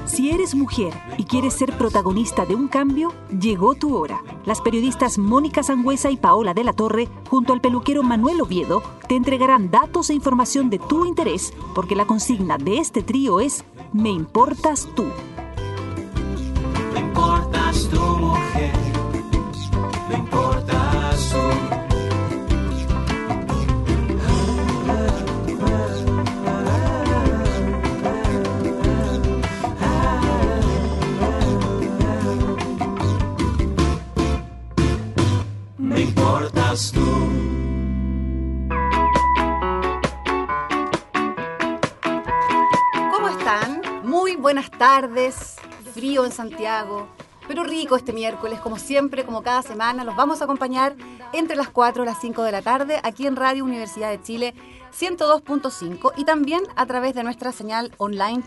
Si eres mujer y quieres ser protagonista de un cambio, llegó tu hora. Las periodistas Mónica Sangüesa y Paola de la Torre, junto al peluquero Manuel Oviedo, te entregarán datos e información de tu interés, porque la consigna de este trío es Me importas tú. Me importas tú, mujer, me importas tú. Me importas tú. ¿Cómo están? Muy buenas tardes. Frío en Santiago, pero rico este miércoles, como siempre, como cada semana. Los vamos a acompañar entre las 4 y las 5 de la tarde aquí en Radio Universidad de Chile 102.5 y también a través de nuestra señal online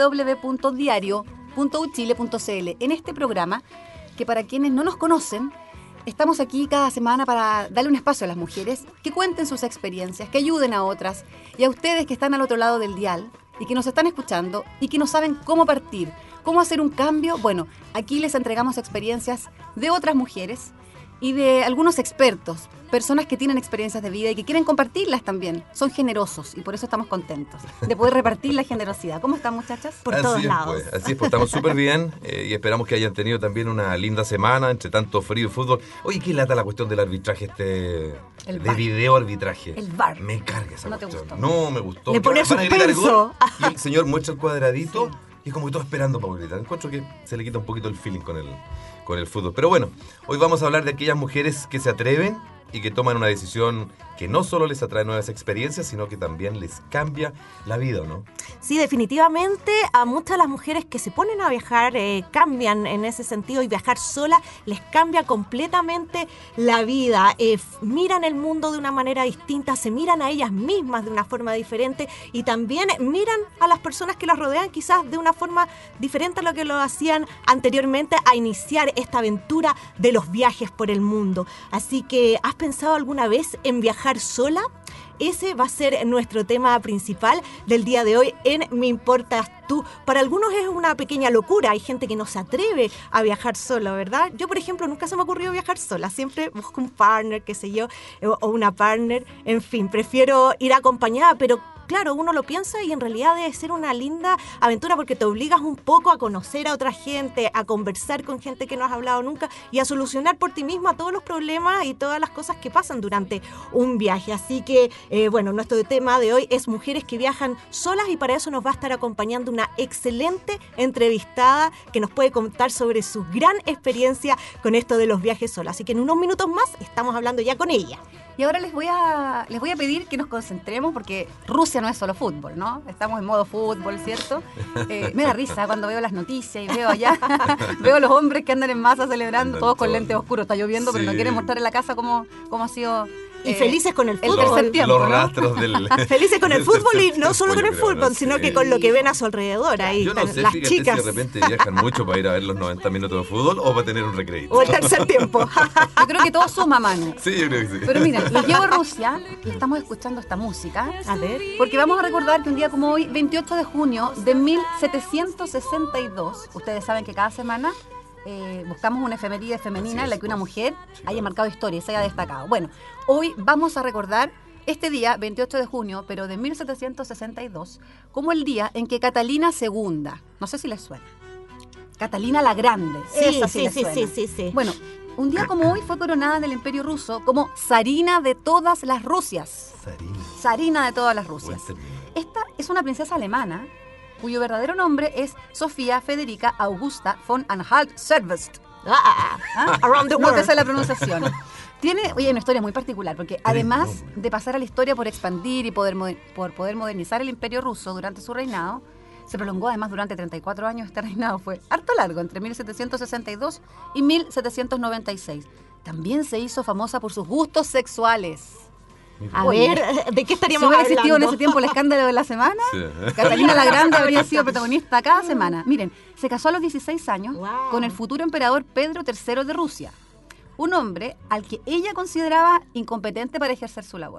www.diario.uchile.cl. En este programa, que para quienes no nos conocen, estamos aquí cada semana para darle un espacio a las mujeres que cuenten sus experiencias, que ayuden a otras y a ustedes que están al otro lado del dial y que nos están escuchando y que no saben cómo partir, cómo hacer un cambio. Bueno, aquí les entregamos experiencias de otras mujeres y de algunos expertos, personas que tienen experiencias de vida y que quieren compartirlas también. Son generosos y por eso estamos contentos de poder repartir la generosidad. ¿Cómo están, muchachas? Por todos lados. Así es, pues estamos súper bien y esperamos que hayan tenido también una linda semana entre tanto frío y fútbol. Oye, ¿qué lata la cuestión del arbitraje de video arbitraje? El VAR. Me carga esa cuestión. ¿Te gustó? No me gustó. Le pone suspenso. Y el señor muestra el cuadradito y es como que todo esperando para gritar. Encuentro que se le quita un poquito el feeling con el fútbol. Pero bueno, hoy vamos a hablar de aquellas mujeres que se atreven y que toman una decisión que no solo les atrae nuevas experiencias, sino que también les cambia la vida, ¿no? Sí, definitivamente a muchas de las mujeres que se ponen a viajar cambian en ese sentido, y viajar sola les cambia completamente la vida. Miran el mundo de una manera distinta, se miran a ellas mismas de una forma diferente y también miran a las personas que las rodean quizás de una forma diferente a lo que lo hacían anteriormente a iniciar esta aventura de los viajes por el mundo. Así que, ¿has pensado alguna vez en viajar sola? Ese va a ser nuestro tema principal del día de hoy en Me Importas Tú. Para algunos es una pequeña locura, hay gente que no se atreve a viajar sola, ¿verdad? Yo, por ejemplo, nunca se me ha ocurrido viajar sola, siempre busco un partner, qué sé yo, o una partner, en fin, prefiero ir acompañada, pero claro, uno lo piensa y en realidad debe ser una linda aventura porque te obligas un poco a conocer a otra gente, a conversar con gente que no has hablado nunca y a solucionar por ti misma todos los problemas y todas las cosas que pasan durante un viaje. Así que, bueno, nuestro tema de hoy es mujeres que viajan solas y para eso nos va a estar acompañando una excelente entrevistada que nos puede contar sobre su gran experiencia con esto de los viajes solas. Así que en unos minutos más estamos hablando ya con ella. Y ahora les voy a pedir que nos concentremos porque Rusia no es solo fútbol, ¿no? Estamos en modo fútbol, ¿cierto? Me da risa cuando veo las noticias y veo allá, veo a los hombres que andan en masa celebrando, todos con lentes oscuros. Está lloviendo, pero no quieren mostrar en la casa cómo ha sido... Y felices con el fútbol. El tercer tiempo, los rastros del... Felices con el fútbol y no solo con el fútbol, sino que con lo que ven a su alrededor. Ahí yo no sé, las fíjate, chicas. si de repente viajan mucho para ir a ver los 90 minutos de fútbol o para tener un recreito. O el tercer tiempo. Yo creo que todo suma, mano. Sí, yo creo que sí. Pero mira, les llevo a Rusia y estamos escuchando esta música. A ver. Porque vamos a recordar que un día como hoy, 28 de junio de 1762, ustedes saben que cada semana buscamos una efeméride femenina en la que una mujer haya marcado historia y se haya destacado. Bueno, hoy vamos a recordar este día, 28 de junio, pero de 1762, como el día en que Catalina II, no sé si les suena, Catalina la Grande, esa sí les suena. Sí. Bueno, un día como hoy fue coronada en el Imperio Ruso como zarina de todas las Rusias. Zarina de todas las Rusias. Esta es una princesa alemana cuyo verdadero nombre es Sofía Federica Augusta von Anhalt-Zerbst. Around the No world. te sé la pronunciación. Tiene, una historia muy particular, porque además de pasar a la historia por expandir y por poder modernizar el Imperio Ruso durante su reinado, se prolongó además durante 34 años. Este reinado fue harto largo, entre 1762 y 1796. También se hizo famosa por sus gustos sexuales. A ver, ¿de qué estaríamos Si hubiera hablando? existido en ese tiempo el escándalo de la semana, Sí. Catalina la Grande habría sido protagonista cada semana. Miren, se casó a los 16 años Wow. con el futuro emperador Pedro III de Rusia, un hombre al que ella consideraba incompetente para ejercer su labor.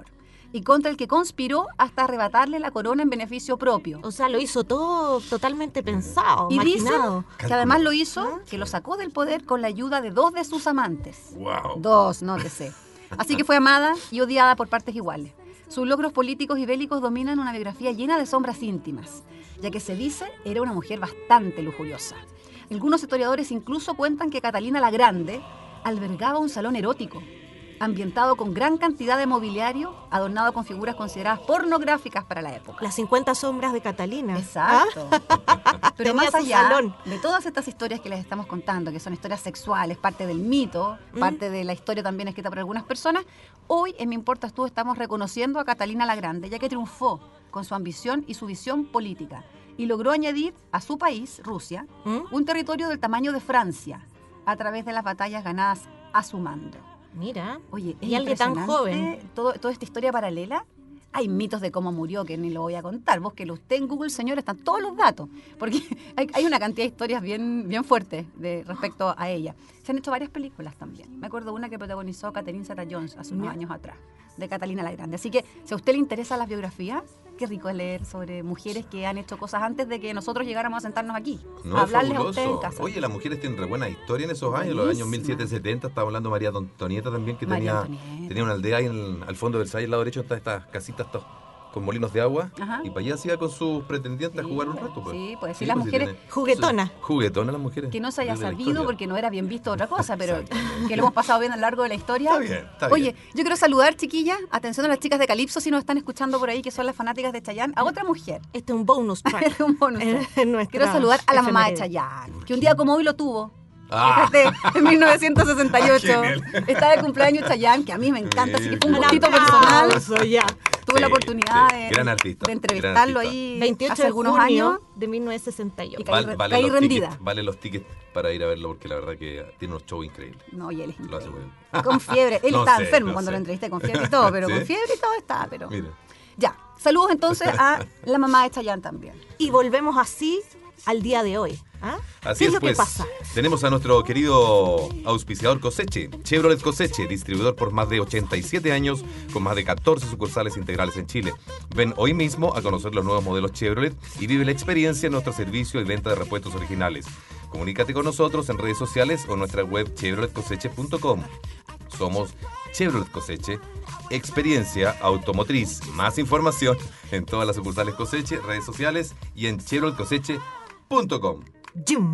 y contra el que conspiró hasta arrebatarle la corona en beneficio propio. O sea, lo hizo todo totalmente pensado, Y dicen maquinado. que además lo hizo, que lo sacó del poder con la ayuda de 2 de sus amantes. Wow. 2, nótese. Así que fue amada y odiada por partes iguales. Sus logros políticos y bélicos dominan una biografía llena de sombras íntimas, ya que se dice era una mujer bastante lujuriosa. Algunos historiadores incluso cuentan que Catalina la Grande albergaba un salón erótico, ambientado con gran cantidad de mobiliario, adornado con figuras consideradas pornográficas para la época. Las 50 sombras de Catalina. Exacto. Pero Tenía más su allá salón. de todas estas historias que les estamos contando, que son historias sexuales, parte del mito, parte de la historia también escrita por algunas personas, hoy en Me Importas Tú estamos reconociendo a Catalina la Grande, ya que triunfó con su ambición y su visión política y logró añadir a su país, Rusia, un territorio del tamaño de Francia a través de las batallas ganadas a su mando. Mira, Oye, es y alguien tan impresionante joven. toda esta historia paralela. Hay mitos de cómo murió que ni lo voy a contar. Búsquelo usted en Google, señor, están todos los datos. Porque hay una cantidad de historias bien fuertes respecto a ella. Se han hecho varias películas también. Me acuerdo una que protagonizó Catherine Zeta-Jones hace unos años atrás, de Catalina la Grande. Así que, si a usted le interesa las biografías, qué rico es leer sobre mujeres que han hecho cosas antes de que nosotros llegáramos a sentarnos aquí. No, a es hablarles a ustedes en fabuloso. casa. Oye, las mujeres tienen re buena historia en esos años, los años Buenísima. 1770, estaba hablando María Antonieta también, que María tenía, Antonieta. tenía una aldea ahí al fondo del Versalles, al lado derecho, están estas casitas con molinos de agua, Ajá. y para allá se iba con sus pretendientes a jugar un rato. Pues. Sí, pues sí, las mujeres- tiene- Juguetona. Juguetonas las mujeres. Que no se haya desde la sabido historia. porque no era bien visto otra cosa, pero Exactamente. que lo hemos pasado bien a lo largo de la historia. Está bien, está Oye, bien. yo quiero saludar, chiquillas, atención a las chicas de Calipso, si nos están escuchando por ahí, que son las fanáticas de Chayanne, a otra mujer. Este es un bonus track. Un bonus track. En nuestra Quiero saludar a la mamá de efeméride. Chayanne, que un día como hoy lo tuvo. Ah. Fíjate, en 1968. Genial. Está de cumpleaños Chayanne, que a mí me encanta, así que fue un Bien, gustito bien. personal. Aplauso, ya. Tuve la Sí, oportunidad sí. Gran artista, de gran entrevistarlo artista. ahí 28 hace de algunos junio años. de 1968. Y caí Vale los rendida. tickets, vale los tickets para ir a verlo, porque la verdad que tiene unos shows increíbles. No, y él es Lo hace increíble. muy bien. Con fiebre. Él No estaba sé, enfermo no cuando sé. lo entrevisté, con fiebre y todo, pero ¿Sí? con fiebre y todo está, pero... Mira. Ya, saludos entonces a la mamá de Chayanne también. Y volvemos así al día de hoy. ¿Ah? Así ¿Qué es, lo pues. que pasa? Tenemos a nuestro querido auspiciador Coseche, Chevrolet Coseche, distribuidor por más de 87 años, con más de 14 sucursales integrales en Chile. Ven hoy mismo a conocer los nuevos modelos Chevrolet y vive la experiencia en nuestro servicio y venta de repuestos originales. Comunícate con nosotros en redes sociales o en nuestra web chevroletcoseche.com. Somos Chevrolet Coseche, experiencia automotriz. Más información en todas las sucursales Coseche, redes sociales y en chevroletcoseche.com. ¡Yum!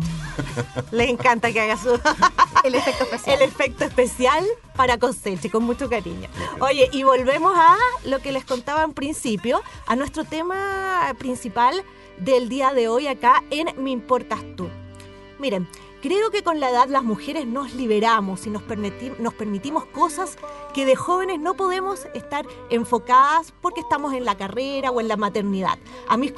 Le encanta que haga su El efecto especial. el efecto especial para Coseche, con mucho cariño. Oye, y volvemos a lo que les contaba en principio, a nuestro tema principal del día de hoy acá en Me Importas Tú. Miren, creo que con la edad las mujeres nos liberamos y nos permitimos cosas que de jóvenes no podemos estar enfocadas porque estamos en la carrera o en la maternidad. A mis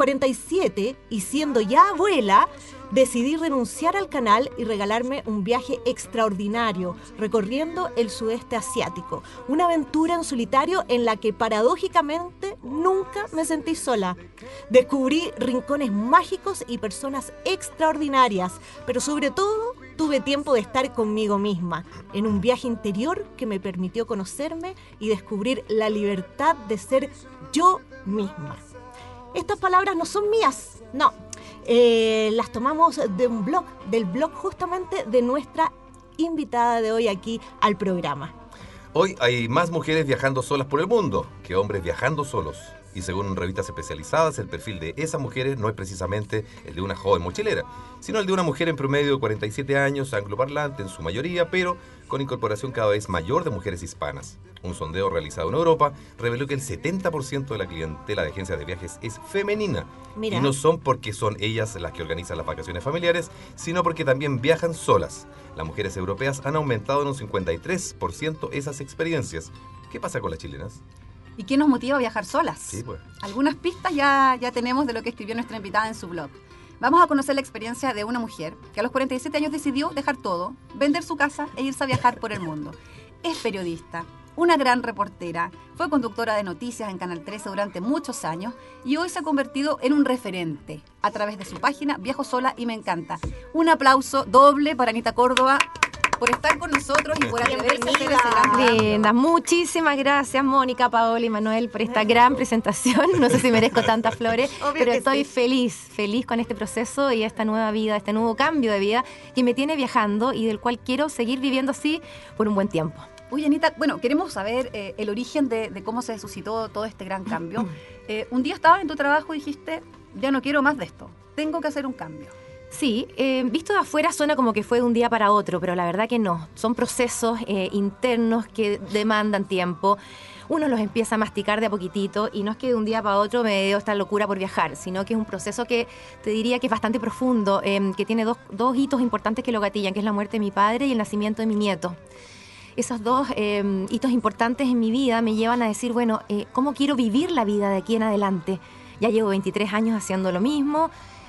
47 y siendo ya abuela, decidí renunciar al canal y regalarme un viaje extraordinario recorriendo el sudeste asiático. Una aventura en solitario en la que paradójicamente nunca me sentí sola. Descubrí rincones mágicos y personas extraordinarias, pero sobre todo tuve tiempo de estar conmigo misma, en un viaje interior que me permitió conocerme y descubrir la libertad de ser yo misma. Estas palabras no son mías, no. Las tomamos de un blog, del blog justamente de nuestra invitada de hoy aquí al programa. Hoy hay más mujeres viajando solas por el mundo que hombres viajando solos. Y según revistas especializadas, el perfil de esas mujeres no es precisamente el de una joven mochilera, sino el de una mujer en promedio de 47 años, angloparlante en su mayoría, pero con incorporación cada vez mayor de mujeres hispanas. Un sondeo realizado en Europa reveló que el 70% de la clientela de agencias de viajes es femenina. Mira. Y no son porque son ellas las que organizan las vacaciones familiares, sino porque también viajan solas. Las mujeres europeas han aumentado en un 53% esas experiencias. ¿Qué pasa con las chilenas? ¿Y qué nos motiva a viajar solas? Sí, pues. Algunas pistas ya tenemos de lo que escribió nuestra invitada en su blog. Vamos a conocer la experiencia de una mujer que a los 47 años decidió dejar todo, vender su casa e irse a viajar por el mundo. Es periodista, una gran reportera, fue conductora de noticias en Canal 13 durante muchos años y hoy se ha convertido en un referente a través de su página Viajo Sola y Me Encanta. Un aplauso doble para Anita Córdoba. por estar con nosotros y por atreverse a hacer ese gran cambio. Linda, muchísimas gracias Mónica, Paola y Manuel por esta gran presentación. No sé si merezco tantas flores, Obvio pero que estoy sí. feliz con este proceso y esta nueva vida, este nuevo cambio de vida que me tiene viajando y del cual quiero seguir viviendo así por un buen tiempo. Oye, Anita, bueno, queremos saber el origen de cómo se suscitó todo este gran cambio. Un día estabas en tu trabajo y dijiste, ya no quiero más de esto, tengo que hacer un cambio. Sí, visto de afuera suena como que fue de un día para otro, pero la verdad que no. Son procesos internos que demandan tiempo. Uno los empieza a masticar de a poquitito y no es que de un día para otro me dio esta locura por viajar, sino que es un proceso que te diría que es bastante profundo, que tiene dos hitos importantes que lo gatillan, que es la muerte de mi padre y el nacimiento de mi nieto. Esos dos hitos importantes en mi vida me llevan a decir, bueno, ¿cómo quiero vivir la vida de aquí en adelante? Ya llevo 23 años haciendo lo mismo.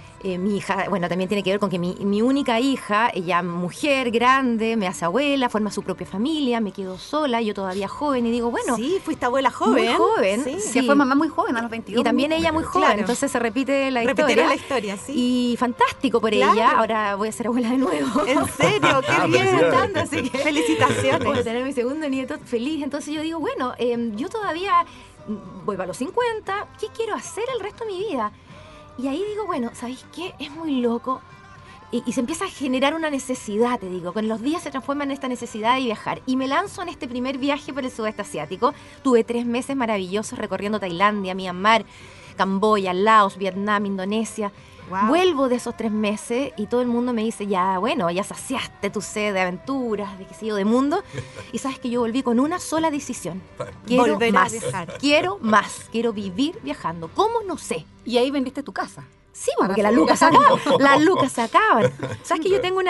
Mi hija, bueno, también tiene que ver con que mi única hija, ella mujer, grande, me hace abuela, forma su propia familia, me quedo sola, yo todavía joven y digo, bueno... Sí, fuiste abuela joven. Muy joven, Sí. sí. Que fue mamá muy joven, a los 22. Y también ella muy joven, Claro. entonces se repite la Repitieron historia. la historia, sí. Y fantástico por Claro. ella, ahora voy a ser abuela de nuevo. ¿En serio? ¡Qué bien! felicidades. Así que Felicitaciones. voy a tener mi segundo nieto feliz. Entonces yo digo, bueno, yo todavía voy para los 50, ¿qué quiero hacer el resto de mi vida? Y ahí digo, bueno, ¿sabéis qué? Es muy loco. Y se empieza a generar una necesidad, te digo. Con los días se transforma en esta necesidad de viajar. Y me lanzo en este primer viaje por el sudeste asiático. Tuve 3 meses maravillosos recorriendo Tailandia, Myanmar, Camboya, Laos, Vietnam, Indonesia. Wow. Vuelvo de esos 3 meses y todo el mundo me dice, ya, bueno, ya saciaste tu sed de aventuras, de qué sé yo, de mundo. Y sabes que yo volví con una sola decisión. Quiero Volver a más. viajar. Quiero más. Quiero vivir viajando. ¿Cómo? No sé. Y ahí vendiste tu casa. Sí, Para porque las seguir lucas se viajando. acaban. Las lucas se acaban. ¿Sabes que yo tengo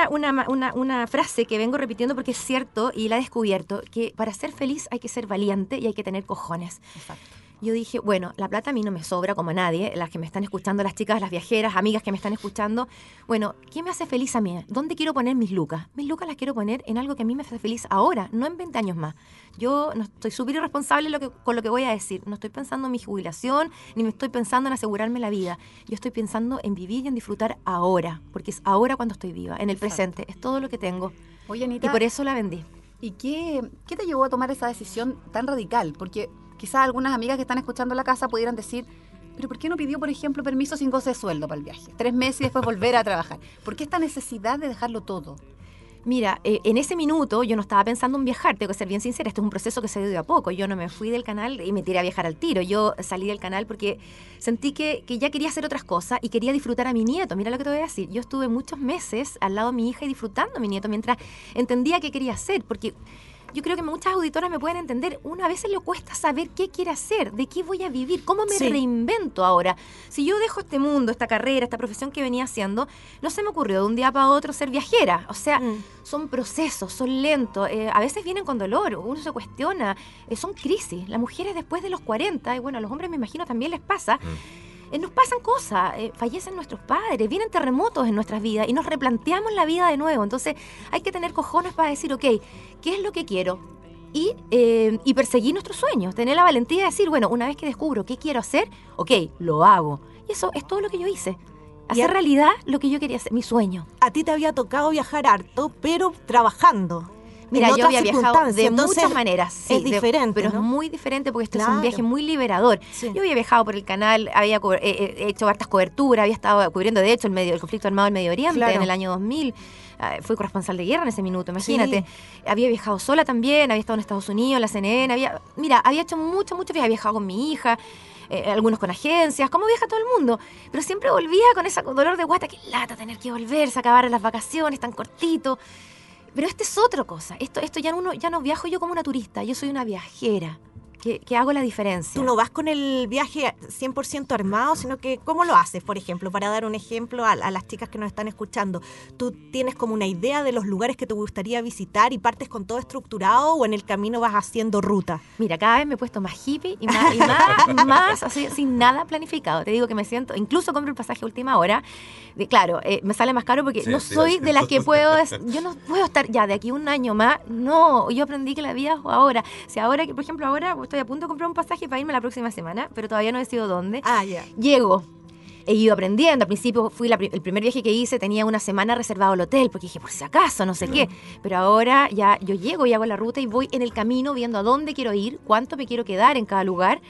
una frase que vengo repitiendo porque es cierto y la he descubierto? Que para ser feliz hay que ser valiente y hay que tener cojones. Exacto. Yo dije, bueno, la plata a mí no me sobra como a nadie, las que me están escuchando, las chicas, las viajeras, amigas que me están escuchando. Bueno, ¿qué me hace feliz a mí? ¿Dónde quiero poner mis lucas? Mis lucas las quiero poner en algo que a mí me hace feliz ahora, no en 20 años más. Yo no estoy súper irresponsable con lo que voy a decir. No estoy pensando en mi jubilación, ni me estoy pensando en asegurarme la vida. Yo estoy pensando en vivir y en disfrutar ahora, porque es ahora cuando estoy viva, en el presente. Es todo lo que tengo. Oye, Y Anita, por eso la vendí. ¿y qué te llevó a tomar esa decisión tan radical? Porque quizás algunas amigas que están escuchando la casa pudieran decir, pero ¿por qué no pidió, por ejemplo, permiso sin goce de sueldo para el viaje? 3 meses y después volver a trabajar. ¿Por qué esta necesidad de dejarlo todo? Mira, en ese minuto yo no estaba pensando en viajar, tengo que ser bien sincera, este es un proceso que se dio de a poco. Yo no me fui del canal y me tiré a viajar al tiro. Yo salí del canal porque sentí que ya quería hacer otras cosas y quería disfrutar a mi nieto. Mira lo que te voy a decir. Yo estuve muchos meses al lado de mi hija y disfrutando a mi nieto mientras entendía qué quería hacer, porque yo creo que muchas auditoras me pueden entender, uno a veces le cuesta saber qué quiere hacer, de qué voy a vivir, cómo me Sí. reinvento ahora. Si yo dejo este mundo, esta carrera, esta profesión que venía haciendo, no se me ocurrió de un día para otro ser viajera. O sea, son procesos, son lentos, a veces vienen con dolor, uno se cuestiona, son crisis. Las mujeres después de los 40, y bueno, a los hombres me imagino también les pasa, nos pasan cosas, fallecen nuestros padres, vienen terremotos en nuestras vidas y nos replanteamos la vida de nuevo. Entonces hay que tener cojones para decir, ok, ¿qué es lo que quiero? Y perseguir nuestros sueños, tener la valentía de decir, bueno, una vez que descubro qué quiero hacer, ok, lo hago. Y eso es todo lo que yo hice. Hacer realidad lo que yo quería hacer, mi sueño. A ti te había tocado viajar harto, pero trabajando. Mira, en yo otras había viajado circunstancias, de entonces, muchas maneras. Sí, es diferente, pero ¿no? es muy diferente porque este es Claro. un viaje muy liberador. Sí. Yo había viajado por el canal, había hecho hartas coberturas, había estado cubriendo, de hecho, el conflicto armado del Medio Oriente Claro. en el año 2000. Fui corresponsal de guerra en ese minuto, imagínate. Había viajado sola también, había estado en Estados Unidos, en la CNN. Había hecho mucho viaje, había viajado con mi hija. Algunos con agencias, como viaja todo el mundo, pero siempre volvía con ese dolor de guata, que lata tener que volver, se acabaron las vacaciones tan cortito. Pero esta es otra cosa, esto ya no viajo yo como una turista, yo soy una viajera, que hago la diferencia. Tú no vas con el viaje 100% armado, sino que ¿cómo lo haces? Por ejemplo, para dar un ejemplo a las chicas que nos están escuchando, ¿tú tienes como una idea de los lugares que te gustaría visitar y partes con todo estructurado o en el camino vas haciendo ruta? Mira, cada vez me he puesto más hippie y más así, sin nada planificado. Te digo que me siento, incluso compro el pasaje a última hora. Claro, me sale más caro porque Sí, no sí, soy sí. de las que yo no puedo estar ya de aquí un año más. No, yo aprendí que la vida es ahora. Si ahora, por ejemplo, ahora estoy a punto de comprar un pasaje para irme la próxima semana, pero todavía no decido dónde. Ah, ya. Llego. he ido aprendiendo. Al principio el primer viaje que hice tenía una semana reservado el hotel, porque dije, por si acaso, no sé qué. Pero ahora ya yo llego y hago la ruta y voy en el camino viendo a dónde quiero ir, cuánto me quiero quedar en cada lugar.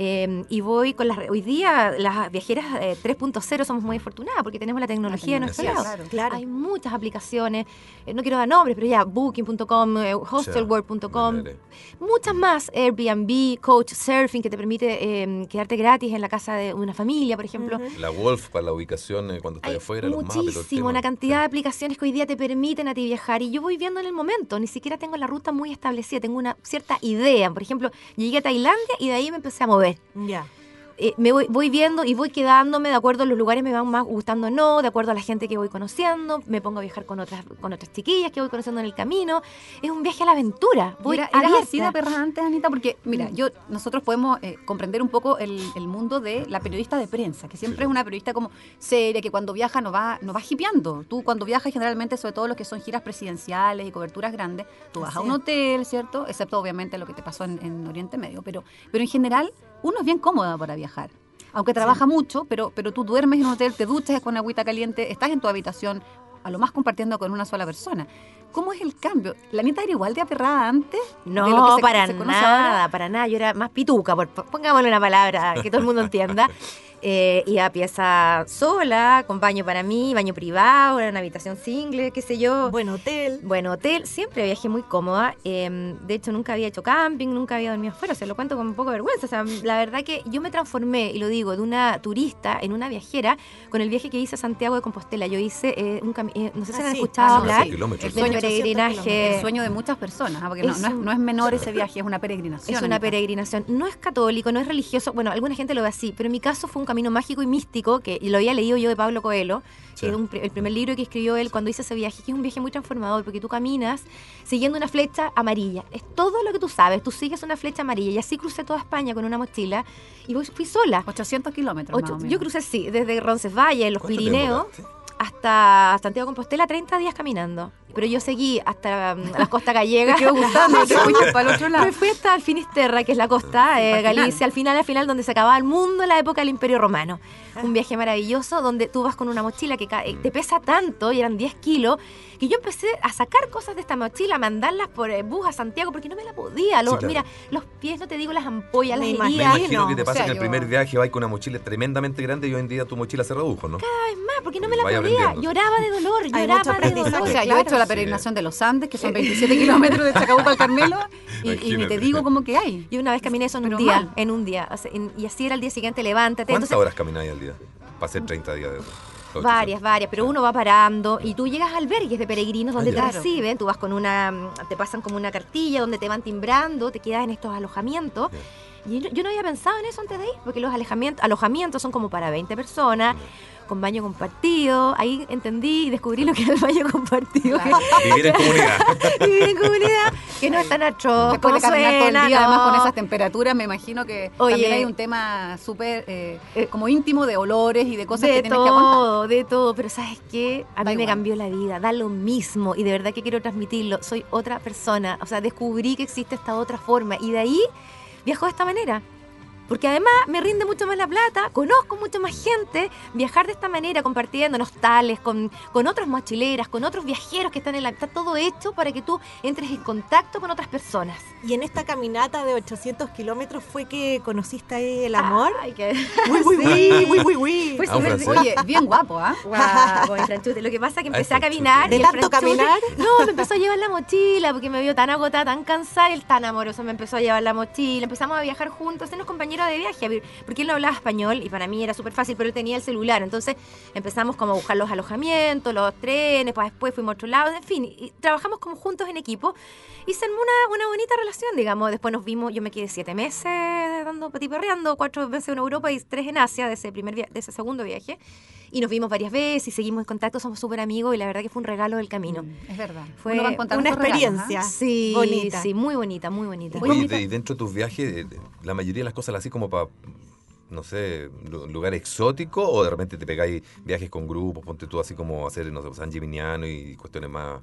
Y voy con hoy día las viajeras 3.0 somos muy afortunadas porque tenemos la tecnología de nuestro lado. Claro. Hay muchas aplicaciones, no quiero dar nombres, pero ya, booking.com, hostelworld.com, muchas más, Airbnb, Couchsurfing, que te permite quedarte gratis en la casa de una familia, por ejemplo. La Wolf para la ubicación cuando estás afuera, los mapas y todo el Muchísimo, tema. una cantidad de aplicaciones que hoy día te permiten a ti viajar y yo voy viendo en el momento, ni siquiera tengo la ruta muy establecida, tengo una cierta idea. Por ejemplo, llegué a Tailandia y de ahí me empecé a mover. Ya. Me voy viendo y voy quedándome de acuerdo a los lugares me van más gustando o no, de acuerdo a la gente que voy conociendo, me pongo a viajar con otras chiquillas que voy conociendo en el camino. Es un viaje a la aventura. Voy ¿Eras abierta. así de perra antes, Anita? Porque, mira, nosotros podemos comprender un poco el mundo de la periodista de prensa, que siempre es una periodista como seria, que cuando viaja no va hipeando. Tú cuando viajas generalmente, sobre todo los que son giras presidenciales y coberturas grandes, tú vas a un hotel, ¿cierto? Excepto obviamente lo que te pasó en Oriente Medio. Pero en general, uno es bien cómoda para viajar. Aunque trabaja mucho, pero tú duermes en un hotel, te duchas con agüita caliente, estás en tu habitación, a lo más compartiendo con una sola persona. ¿Cómo es el cambio? ¿La Anita era igual de aperrada antes? No, de lo que para se conoce ahora? nada. Yo era más pituca, pongámosle una palabra que todo el mundo entienda. Iba a pieza sola, con baño para mí, baño privado, era una habitación single, qué sé yo. Buen hotel. Buen hotel, siempre viajé muy cómoda. De hecho, nunca había hecho camping, nunca había dormido afuera. Se lo cuento con un poco de vergüenza. O sea, la verdad que yo me transformé, y lo digo, de una turista en una viajera con el viaje que hice a Santiago de Compostela. Yo hice no sé si han escuchado hablar kilómetros. del peregrinaje. El sueño de muchas personas, porque Es no es menor ese viaje, es una peregrinación. Es una Anita. peregrinación. No es católico, no es religioso. Bueno, alguna gente lo ve así, pero en mi caso fue un camino mágico y místico, que lo había leído yo de Pablo Coelho, que es el primer libro que escribió él cuando hice ese viaje, que es un viaje muy transformador, porque tú caminas siguiendo una flecha amarilla. Es todo lo que tú sabes, tú sigues una flecha amarilla. Y así crucé toda España con una mochila y fui sola. 800 kilómetros más o menos. Yo crucé, sí, desde Roncesvalles, los ¿Cuánto Pirineos, te demoraste? hasta Santiago de Compostela, 30 días caminando. Pero yo seguí hasta las costas gallegas. Te quedó gustando, te fuiste para el otro lado. Me fui hasta el Finisterra, que es la costa, Galicia, al final, donde se acababa el mundo en la época del Imperio Romano. Un viaje maravilloso donde tú vas con una mochila que te pesa tanto, y eran 10 kilos, que yo empecé a sacar cosas de esta mochila, a mandarlas por bus a Santiago, porque no me la podía. Claro. Mira, los pies, no te digo las ampollas, las Me Me heridas. imagino que te o pasa sea, que en el yo- primer viaje vas con una mochila tremendamente grande y hoy en día tu mochila se redujo, ¿no? Cada vez más, porque no me la Vaya podía. aprendiendo. Lloraba de dolor, Hay mucho lloraba de aprendizaje. dolor. O sea, yo he claro. hecho la peregrinación de los Andes, que son 27 kilómetros de Chacabuco al Carmelo, y ni Imagínate. te digo cómo que hay. Yo una vez caminé eso Pero mal. en un día. O sea, y así era el día siguiente, levántate. ¿Cuántas Entonces, horas camináis al día? Para hacer 30 días de eso. varias, pero uno va parando y tú llegas a albergues de peregrinos donde te ya. reciben, tú vas con te pasan como una cartilla donde te van timbrando, te quedas en estos alojamientos. Y yo no había pensado en eso antes de ir, porque los alojamientos son como para 20 personas, con baño compartido. Ahí entendí y descubrí lo que era el baño compartido. Vivir en comunidad. Vivir en comunidad, que no es tan atroz Después como de caminar todo el suena, día, además no. con esas temperaturas, me imagino que Oye, también hay un tema súper como íntimo de olores y de cosas que tienes que aguantar. De todo, pero ¿sabes qué? A Da mí me igual. cambió la vida, da lo mismo y de verdad que quiero transmitirlo. Soy otra persona, o sea, descubrí que existe esta otra forma y de ahí viajo de esta manera. Porque además me rinde mucho más la plata, conozco mucho más gente, viajar de esta manera, compartiendo nostales con otras mochileras, con otros viajeros que están está todo hecho para que tú entres en contacto con otras personas. Y en esta caminata de 800 kilómetros fue que conociste ahí el amor. Ay, qué... Uy, uy, uy, uy, uy, uy. Fue Ah, súper- francés. Oye, bien guapo, ¿ah? Guau, el franchute. Lo que pasa es que empecé a franchute. caminar. ¿De y el tanto franchute- caminar? No, me empezó a llevar la mochila porque me vio tan agotada, tan cansada y él tan amoroso me empezó a llevar la mochila. Empezamos a viajar juntos, éramos compañeros de viaje, porque él no hablaba español y para mí era súper fácil, pero él tenía el celular. Entonces empezamos como a buscar los alojamientos, los trenes, pues después fuimos a otro lado, en fin, y trabajamos como juntos en equipo y se armó una bonita relación, digamos. Después nos vimos, yo me quedé 7 meses dando patiperreando, 4 meses en Europa y 3 en Asia de ese segundo viaje. Y nos vimos varias veces y seguimos en contacto, somos súper amigos y la verdad que fue un regalo del camino. Es verdad. Fue Uno va encontrando una esos regalos, experiencia. Sí, bonita. sí, muy bonita, muy bonita. Oye, y dentro de tus viajes, la mayoría de las cosas las así como para, no sé, lugar exótico, o de repente te pegáis viajes con grupos, ponte tú así como hacer, no sé, San Gimignano y cuestiones más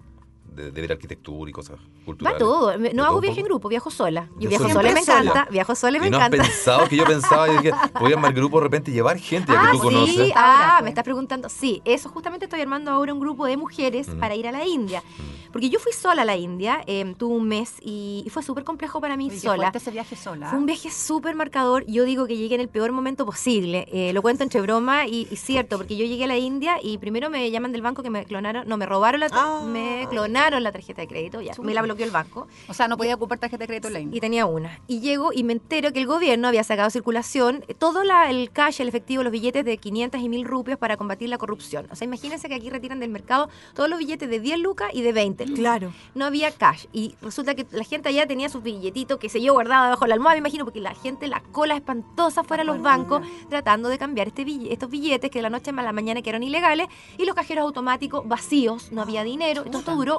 de ver arquitectura y cosas Va culturales? todo. ¿De No todo hago un viaje en poco? grupo, viajo sola. Yo Yo viajo soy sola y me siempre encanta. sola. Viajo sola y me ¿Y no has encanta. pensado que yo pensaba y dije, podía armar grupo de repente y llevar gente ya que tú conoces? Sí, Ahora, pues. me estás preguntando. Sí, eso justamente estoy armando ahora un grupo de mujeres para ir a la India. Porque yo fui sola a la India, tuve un mes y fue súper complejo para mí Oye, qué sola. fuerte ese viaje sola. Fue un viaje súper marcador. Yo digo que llegué en el peor momento posible. Lo cuento entre broma y cierto, porque yo llegué a la India y primero me llaman del banco que me clonaron, no, me robaron me clonaron la tarjeta de crédito, ya, me la bloqueó el banco. O sea, no podía ocupar tarjeta de crédito en la Y India. tenía una. Y llego y me entero que el gobierno había sacado a circulación todo el cash, el efectivo, los billetes de 500 y 1000 rupias para combatir la corrupción. O sea, imagínense que aquí retiran del mercado todos los billetes de 10 lucas y de 20 lucas. Claro. No había cash. Y resulta que la gente allá tenía sus billetitos, que se yo, guardado debajo de la almohada, me imagino, porque la gente, la cola espantosa fuera de los bancos, tratando de cambiar estos billetes que de la noche a la mañana quedaron ilegales, y los cajeros automáticos vacíos, no había dinero. Entonces esto duró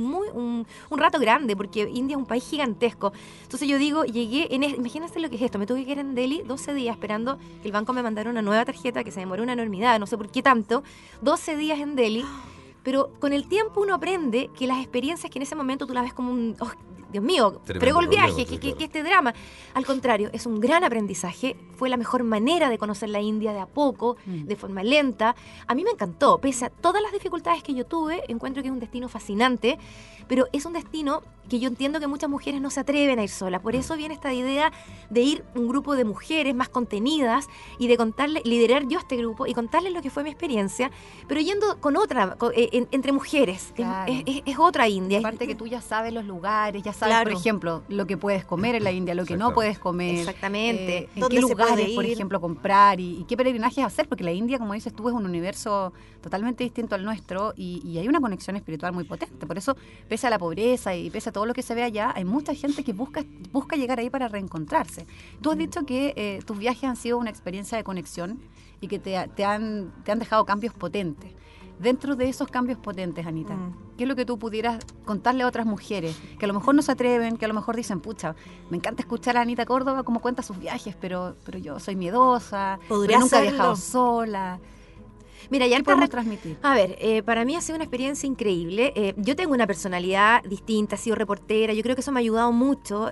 un rato grande, porque India es un país gigantesco. Entonces yo digo, llegué, imagínense lo que es esto, me tuve que quedar en Delhi 12 días esperando que el banco me mandara una nueva tarjeta, que se demoró una enormidad, no sé por qué tanto, 12 días en Delhi. Pero con el tiempo uno aprende que las experiencias que en ese momento tú las ves como un... Oh, Dios mío, Tremendo fregó el problema, viaje, sí, claro. que este drama. Al contrario, es un gran aprendizaje. Fue la mejor manera de conocer la India de a poco, de forma lenta. A mí me encantó. Pese a todas las dificultades que yo tuve, encuentro que es un destino fascinante. Pero es un destino que yo entiendo que muchas mujeres no se atreven a ir solas. Por eso viene esta idea de ir un grupo de mujeres más contenidas y de liderar yo este grupo y contarles lo que fue mi experiencia, pero yendo con otra, entre mujeres. Claro. Es otra India. Aparte que tú ya sabes los lugares, ya sabes, Claro. por ejemplo, lo que puedes comer en la India, lo que no Exactamente. puedes comer. Exactamente. En ¿Dónde qué se puede lugares, por ir? ejemplo, comprar y qué peregrinajes hacer, porque la India, como dices tú, es un universo totalmente distinto al nuestro y hay una conexión espiritual muy potente. Por eso, pese a la pobreza y pese a todo lo que se ve allá, hay mucha gente que busca llegar ahí para reencontrarse. Tú has dicho que tus viajes han sido una experiencia de conexión y que te han dejado cambios potentes. Dentro de esos cambios potentes, Anita, ¿qué es lo que tú pudieras contarle a otras mujeres que a lo mejor no se atreven, que a lo mejor dicen, pucha, me encanta escuchar a Anita Córdoba cómo cuenta sus viajes, pero yo soy miedosa, Podría pero nunca he hacerlo. viajado sola? Mira, ya ¿Qué podemos transmitir? A ver, para mí ha sido una experiencia increíble. Yo tengo una personalidad distinta, he sido reportera, yo creo que eso me ha ayudado mucho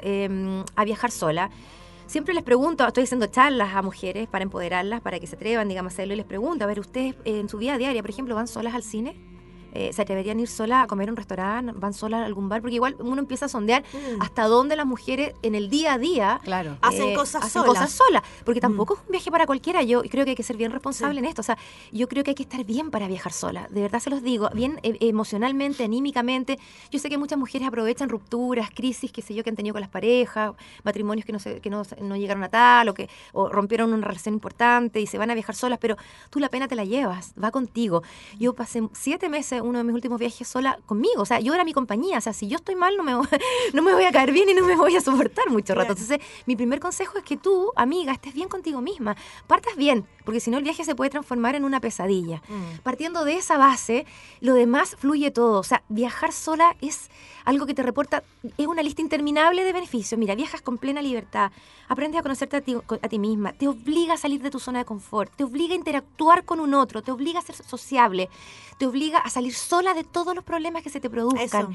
a viajar sola. Siempre les pregunto, estoy haciendo charlas a mujeres para empoderarlas, para que se atrevan, digamos, a hacerlo, y les pregunto, a ver, ¿ustedes en su vida diaria, por ejemplo, van solas al cine? ¿Se atreverían a ir sola a comer a un restaurante? ¿Van solas a algún bar? Porque igual uno empieza a sondear hasta dónde las mujeres en el día a día Claro. Hacen cosas solas. porque tampoco es un viaje para cualquiera. Yo creo que hay que ser bien responsable en esto. O sea, yo creo que hay que estar bien para viajar sola. De verdad se los digo, bien emocionalmente, anímicamente. Yo sé que muchas mujeres aprovechan rupturas, crisis, qué sé yo, que han tenido con las parejas, matrimonios que no llegaron a tal, o rompieron una relación importante y se van a viajar solas, pero tú la pena te la llevas, va contigo. Yo pasé 7 meses, uno de mis últimos viajes sola conmigo. O sea, yo era mi compañía. O sea, si yo estoy mal, no me voy a caer bien y no me voy a soportar mucho rato. Entonces, mi primer consejo es que tú, amiga, estés bien contigo misma. Partas bien, porque si no el viaje se puede transformar en una pesadilla. Partiendo de esa base, lo demás fluye todo. O sea, viajar sola es algo que te reporta, es una lista interminable de beneficios. Mira, viajas con plena libertad, aprendes a conocerte a ti misma, te obliga a salir de tu zona de confort, te obliga a interactuar con un otro, te obliga a ser sociable, te obliga a salir sola de todos los problemas que se te produzcan.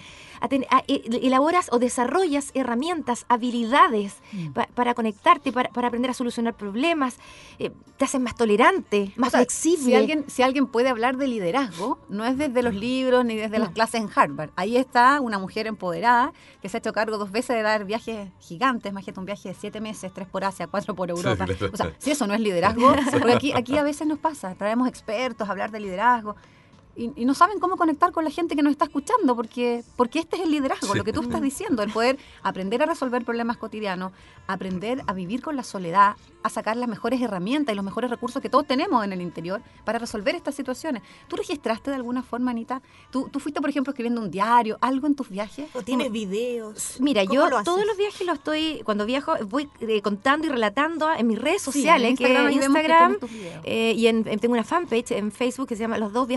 Elaboras o desarrollas herramientas, habilidades para conectarte, para aprender a solucionar problemas, te haces más tolerante, más O sea, flexible. Si alguien puede hablar de liderazgo, no es desde los libros ni desde las clases en Harvard. Ahí está una mujer empoderada que se ha hecho cargo 2 veces de dar viajes gigantes, imagínate un viaje de 7 meses, 3 por Asia, 4 por Europa. claro. O sea, si eso no es liderazgo, porque aquí a veces nos pasa, traemos expertos a hablar de liderazgo. Y no saben cómo conectar con la gente que nos está escuchando, porque este es el liderazgo, Sí. lo que tú estás diciendo, el poder aprender a resolver problemas cotidianos, aprender a vivir con la soledad, a sacar las mejores herramientas y los mejores recursos que todos tenemos en el interior para resolver estas situaciones. ¿Tú registraste de alguna forma, Anita? ¿Tú fuiste, por ejemplo, escribiendo un diario, algo en tus viajes? ¿O tienes videos? Mira, ¿Cómo yo lo haces? todos los viajes cuando viajo, voy contando y relatando en mis redes Sí, sociales, en que Instagram es ahí vemos que Instagram, tienes tus videos. y tengo una fanpage en Facebook que se llama Los Dos Viejos Sola y Me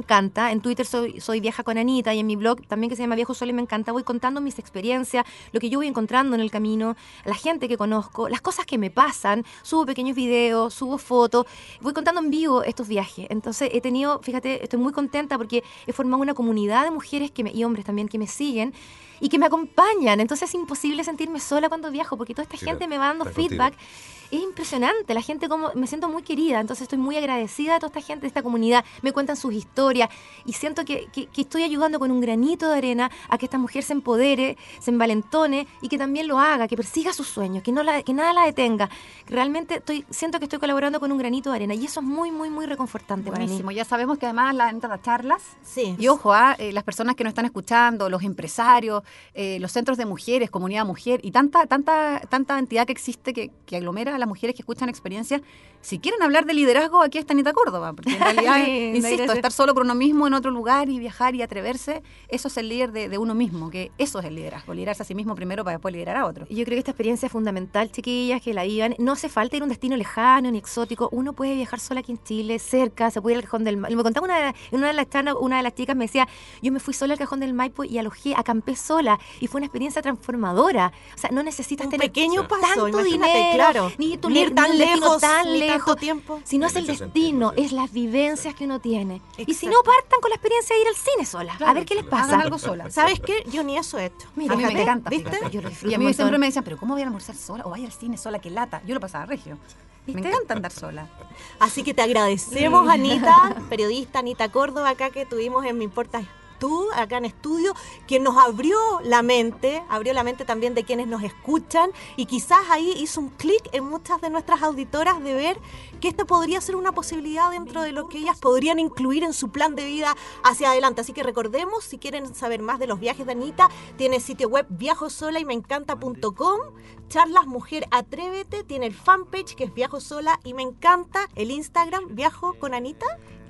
Encanta. En Twitter soy Viaja con Anita, y en mi blog también, que se llama Viajo Sola y Me Encanta, voy contando mis experiencias, lo que yo voy encontrando en el camino, la gente que conozco, las cosas que me pasan. Subo pequeños videos, subo fotos, voy contando en vivo estos viajes. Entonces he tenido, fíjate, estoy muy contenta porque he formado una comunidad de mujeres y hombres también que me siguen y que me acompañan. Entonces es imposible sentirme sola cuando viajo, porque toda esta gente me va dando feedback. Es impresionante, la gente como me siento muy querida, entonces estoy muy agradecida de toda esta gente, de esta comunidad, me cuentan sus historias y siento que estoy ayudando con un granito de arena a que esta mujer se empodere, se envalentone y que también lo haga, que persiga sus sueños, que nada la detenga. Realmente siento que estoy colaborando con un granito de arena y eso es muy, muy, muy reconfortante. Buenísimo. Para mí. Ya sabemos que además la Anita da charlas. Sí. Y ojo, las personas que nos están escuchando, los empresarios, los centros de mujeres, comunidad mujer y tanta entidad que existe que aglomera a las mujeres que escuchan experiencias. Si quieren hablar de liderazgo, aquí está Anita Córdoba, porque en realidad, insisto, estar solo por uno mismo en otro lugar y viajar y atreverse, eso es el líder de uno mismo, que eso es el liderazgo, liderarse a sí mismo primero para después liderar a otro. Yo creo que esta experiencia es fundamental, chiquillas, que la vivan. No hace falta ir a un destino lejano ni exótico, uno puede viajar sola aquí en Chile, cerca, se puede ir al Cajón del Maipo. Me contaba una de las chicas me decía, yo me fui sola al Cajón del Maipo y acampé sola, y fue una experiencia transformadora. O sea, no necesitas tener pequeño paso, tanto imagínate, dinero, claro, ni ir tan lejos, ni tanto tiempo. Si no es el Mucho destino, sentido, sí. es las vivencias que uno tiene. Exacto. Y si no, partan con la experiencia de ir al cine sola, a ver qué les Hagan pasa. algo sola. ¿Sabes qué? Yo ni eso he hecho. Mira, A mí me fíjate, encanta, ¿viste? fíjate. Yo lo disfruto Y a un mí montón. siempre me decían, pero ¿cómo voy a almorzar sola o vaya al cine sola? ¡Qué lata! Yo lo pasaba regio. ¿Viste? Me encanta andar sola. Así que te agradecemos, Anita, periodista Anita Córdoba, acá que tuvimos en Me Importas Tú, acá en estudio, que nos abrió la mente también de quienes nos escuchan, y quizás ahí hizo un clic en muchas de nuestras auditoras de ver que esta podría ser una posibilidad dentro de lo que ellas podrían incluir en su plan de vida hacia adelante. Así que recordemos, si quieren saber más de los viajes de Anita, tiene sitio web viajosolaymeencanta.com, charlas Mujer Atrévete, tiene el fanpage que es Viajo Sola y Me Encanta, el Instagram Viajo con Anita.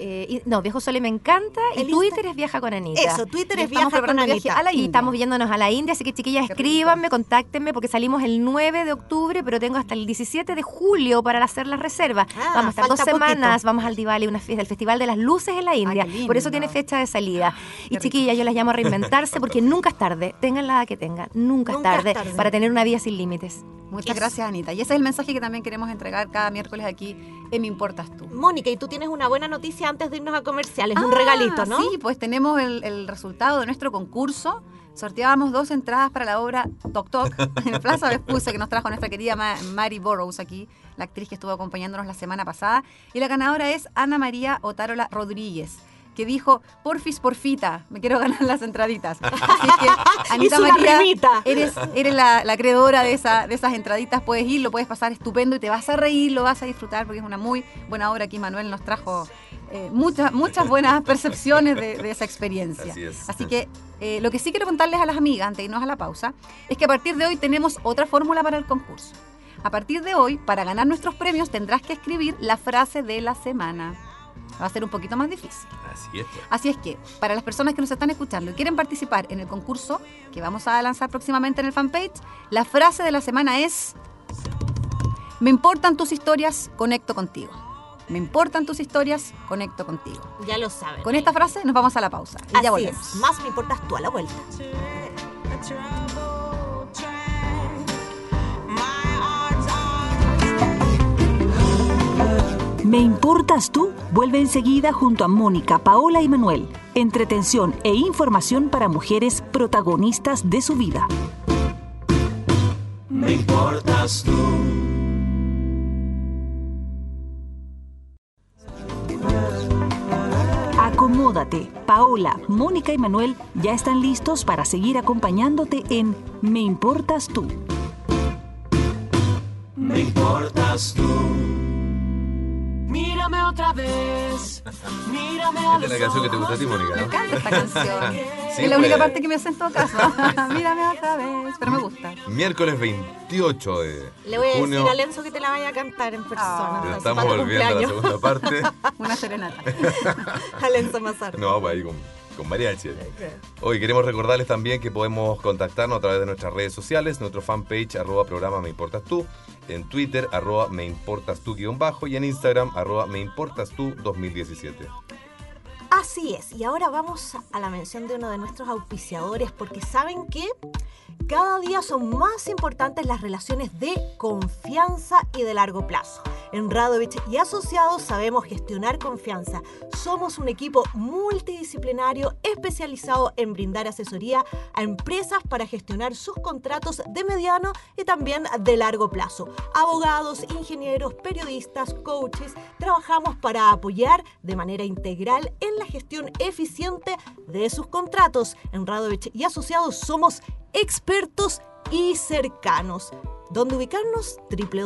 Viajo Sola y Me Encanta, y El Twitter es Viaja con Anita. Eso, Twitter Y es estamos Viaja con preparando viaje Anita. a la Y India. estamos yéndonos a la India, así que chiquillas, Qué escríbanme, contáctenme, porque salimos el 9 de octubre, pero tengo hasta el 17 de julio para hacer las reservas. Vamos a estar 2 falta semanas, poquito. vamos al Diwali, el Festival de las Luces en la India. qué lindo. Por eso tiene fecha de salida. Y rico. chiquillas, yo las llamo a reinventarse, porque nunca es tarde, tengan la edad que tengan, nunca es tarde para tener una vida sin límites. Muchas gracias, Anita. Y ese es el mensaje que también queremos entregar cada miércoles aquí en Me Importas Tú. Mónica, y tú tienes una buena noticia antes de irnos a comerciales, un regalito, ¿no? Sí, pues tenemos el resultado de nuestro concurso. Sorteábamos 2 entradas para la obra Toc Toc en Plaza Vespucio, que nos trajo nuestra querida Mary Burroughs aquí, la actriz que estuvo acompañándonos la semana pasada. Y la ganadora es Ana María Otárola Rodríguez, que dijo, porfita, me quiero ganar las entraditas. Así que, Anita Hizo una María, rimita. eres la acreedora de esas entraditas, puedes ir, lo puedes pasar estupendo y te vas a reír, lo vas a disfrutar, porque es una muy buena obra. Aquí Manuel nos trajo muchas buenas percepciones de esa experiencia. Así es. Así que lo que sí quiero contarles a las amigas, antes de irnos a la pausa, es que a partir de hoy tenemos otra fórmula para el concurso. A partir de hoy, para ganar nuestros premios, tendrás que escribir la frase de la semana. Va a ser un poquito más difícil. Así es. Así es que, para las personas que nos están escuchando y quieren participar en el concurso que vamos a lanzar próximamente en el fanpage, la frase de la semana es: me importan tus historias, conecto contigo. Me importan tus historias, conecto contigo. Ya lo saben. Con esta frase nos vamos a la pausa y ya Así volvemos. es. Más Me Importas Tú a la vuelta. Me Importas Tú vuelve enseguida junto a Mónica, Paola y Manuel. Entretención e información para mujeres protagonistas de su vida. Me importas tú. Acomódate. Paola, Mónica y Manuel ya están listos para seguir acompañándote en Me Importas Tú. Me importas tú. Mírame otra vez. Mírame a Esta es la canción que te gusta a ti, Mónica, Me ¿no? encanta esta canción. Sí, es la única pues. parte que me hace en todo caso. Mírame otra vez, pero me gusta. Miércoles 28 de Le voy a junio. decir a Lenzo que te la vaya a cantar en persona. Ya para su estamos pato volviendo a la cumpleaños. segunda parte. Una serenata. A Lenzo Mazar. No, pues ahí con mariachi. Hoy queremos recordarles también que podemos contactarnos a través de nuestras redes sociales, nuestro fanpage @programa Me Importas Tú, en Twitter @meimportastú_ y en Instagram @meimportastú 2017. Así es, y ahora vamos a la mención de uno de nuestros auspiciadores, porque ¿saben qué? Cada día son más importantes las relaciones de confianza y de largo plazo. En Radovich y Asociados sabemos gestionar confianza. Somos un equipo multidisciplinario especializado en brindar asesoría a empresas para gestionar sus contratos de mediano y también de largo plazo. Abogados, ingenieros, periodistas, coaches, trabajamos para apoyar de manera integral en la gestión eficiente de sus contratos. En Radovich y Asociados somos expertos y cercanos. ¿Dónde ubicarnos?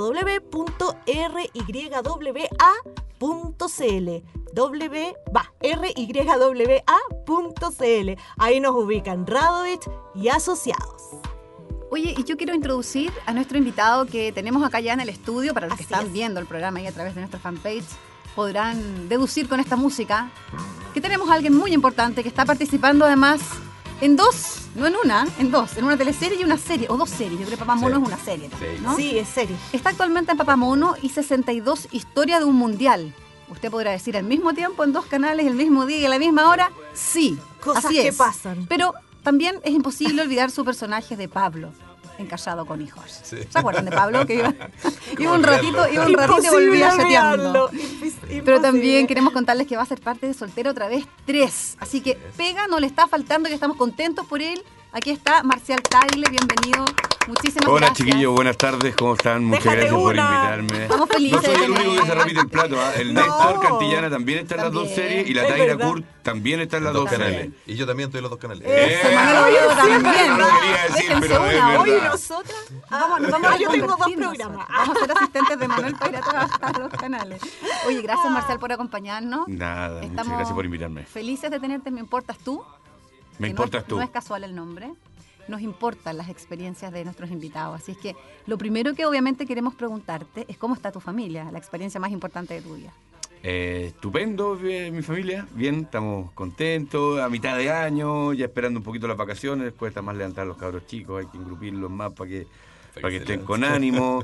rywa.cl. Ahí nos ubican Radovich y Asociados. Oye, y yo quiero introducir a nuestro invitado que tenemos acá ya en el estudio. Para los que Así están es. viendo el programa ahí a través de nuestra fanpage, podrán deducir con esta música que tenemos a alguien muy importante que está participando además en dos, no en una, en dos, en una teleserie y una serie, o dos series. Yo creo que Papá Mono Sí. es una serie también, Sí. ¿no? Sí, es serio. Está actualmente en Papá Mono y 62 Historia de un Mundial. Usted podrá decir al mismo tiempo, en dos canales, el mismo día y a la misma hora. Sí, Cosas así que es. pasan. Pero también es imposible olvidar su personaje de Pablo, en Casado con Hijos. Sí. ¿Se acuerdan de Pablo? Que iba un olvidarlo? ratito y volvía chateando. Pero también queremos contarles que va a ser parte de Soltera otra vez 3. Así que pega, no le está faltando, que estamos contentos por él. Aquí está Marcial Tagle, bienvenido. Muchísimas Hola gracias. chiquillos, buenas tardes, ¿cómo están? Muchas Déjate gracias por una. invitarme. Estamos felices No soy de el único que se tenerte. repite el plato, ¿ah? El No. Néstor Cantillana también está en las dos También. series y la Es Taira verdad. Kurt también está en las Los dos canales. series. Y yo también estoy en los dos canales. Eso, Manuel Oviedo también. No lo quería decir, Déjense pero es una, verdad. Oye, ¿nosotras? Vamos a yo tengo dos reconvertirnos programas. nosotros. Vamos a ser asistentes de Manuel para ir a trabajar los canales. Oye, gracias Marcial por acompañarnos. Nada, muchas Estamos gracias por invitarme. Felices de tenerte, Me Importas Tú. Me que importas tú. No es casual el nombre. Nos importan las experiencias de nuestros invitados. Así es que lo primero que obviamente queremos preguntarte es cómo está tu familia, la experiencia más importante de tu vida. Estupendo, mi familia. Bien, estamos contentos. A mitad de año, ya esperando un poquito las vacaciones. Cuesta más levantar a los cabros chicos, hay que engrupirlos más para que que estén se con ánimo.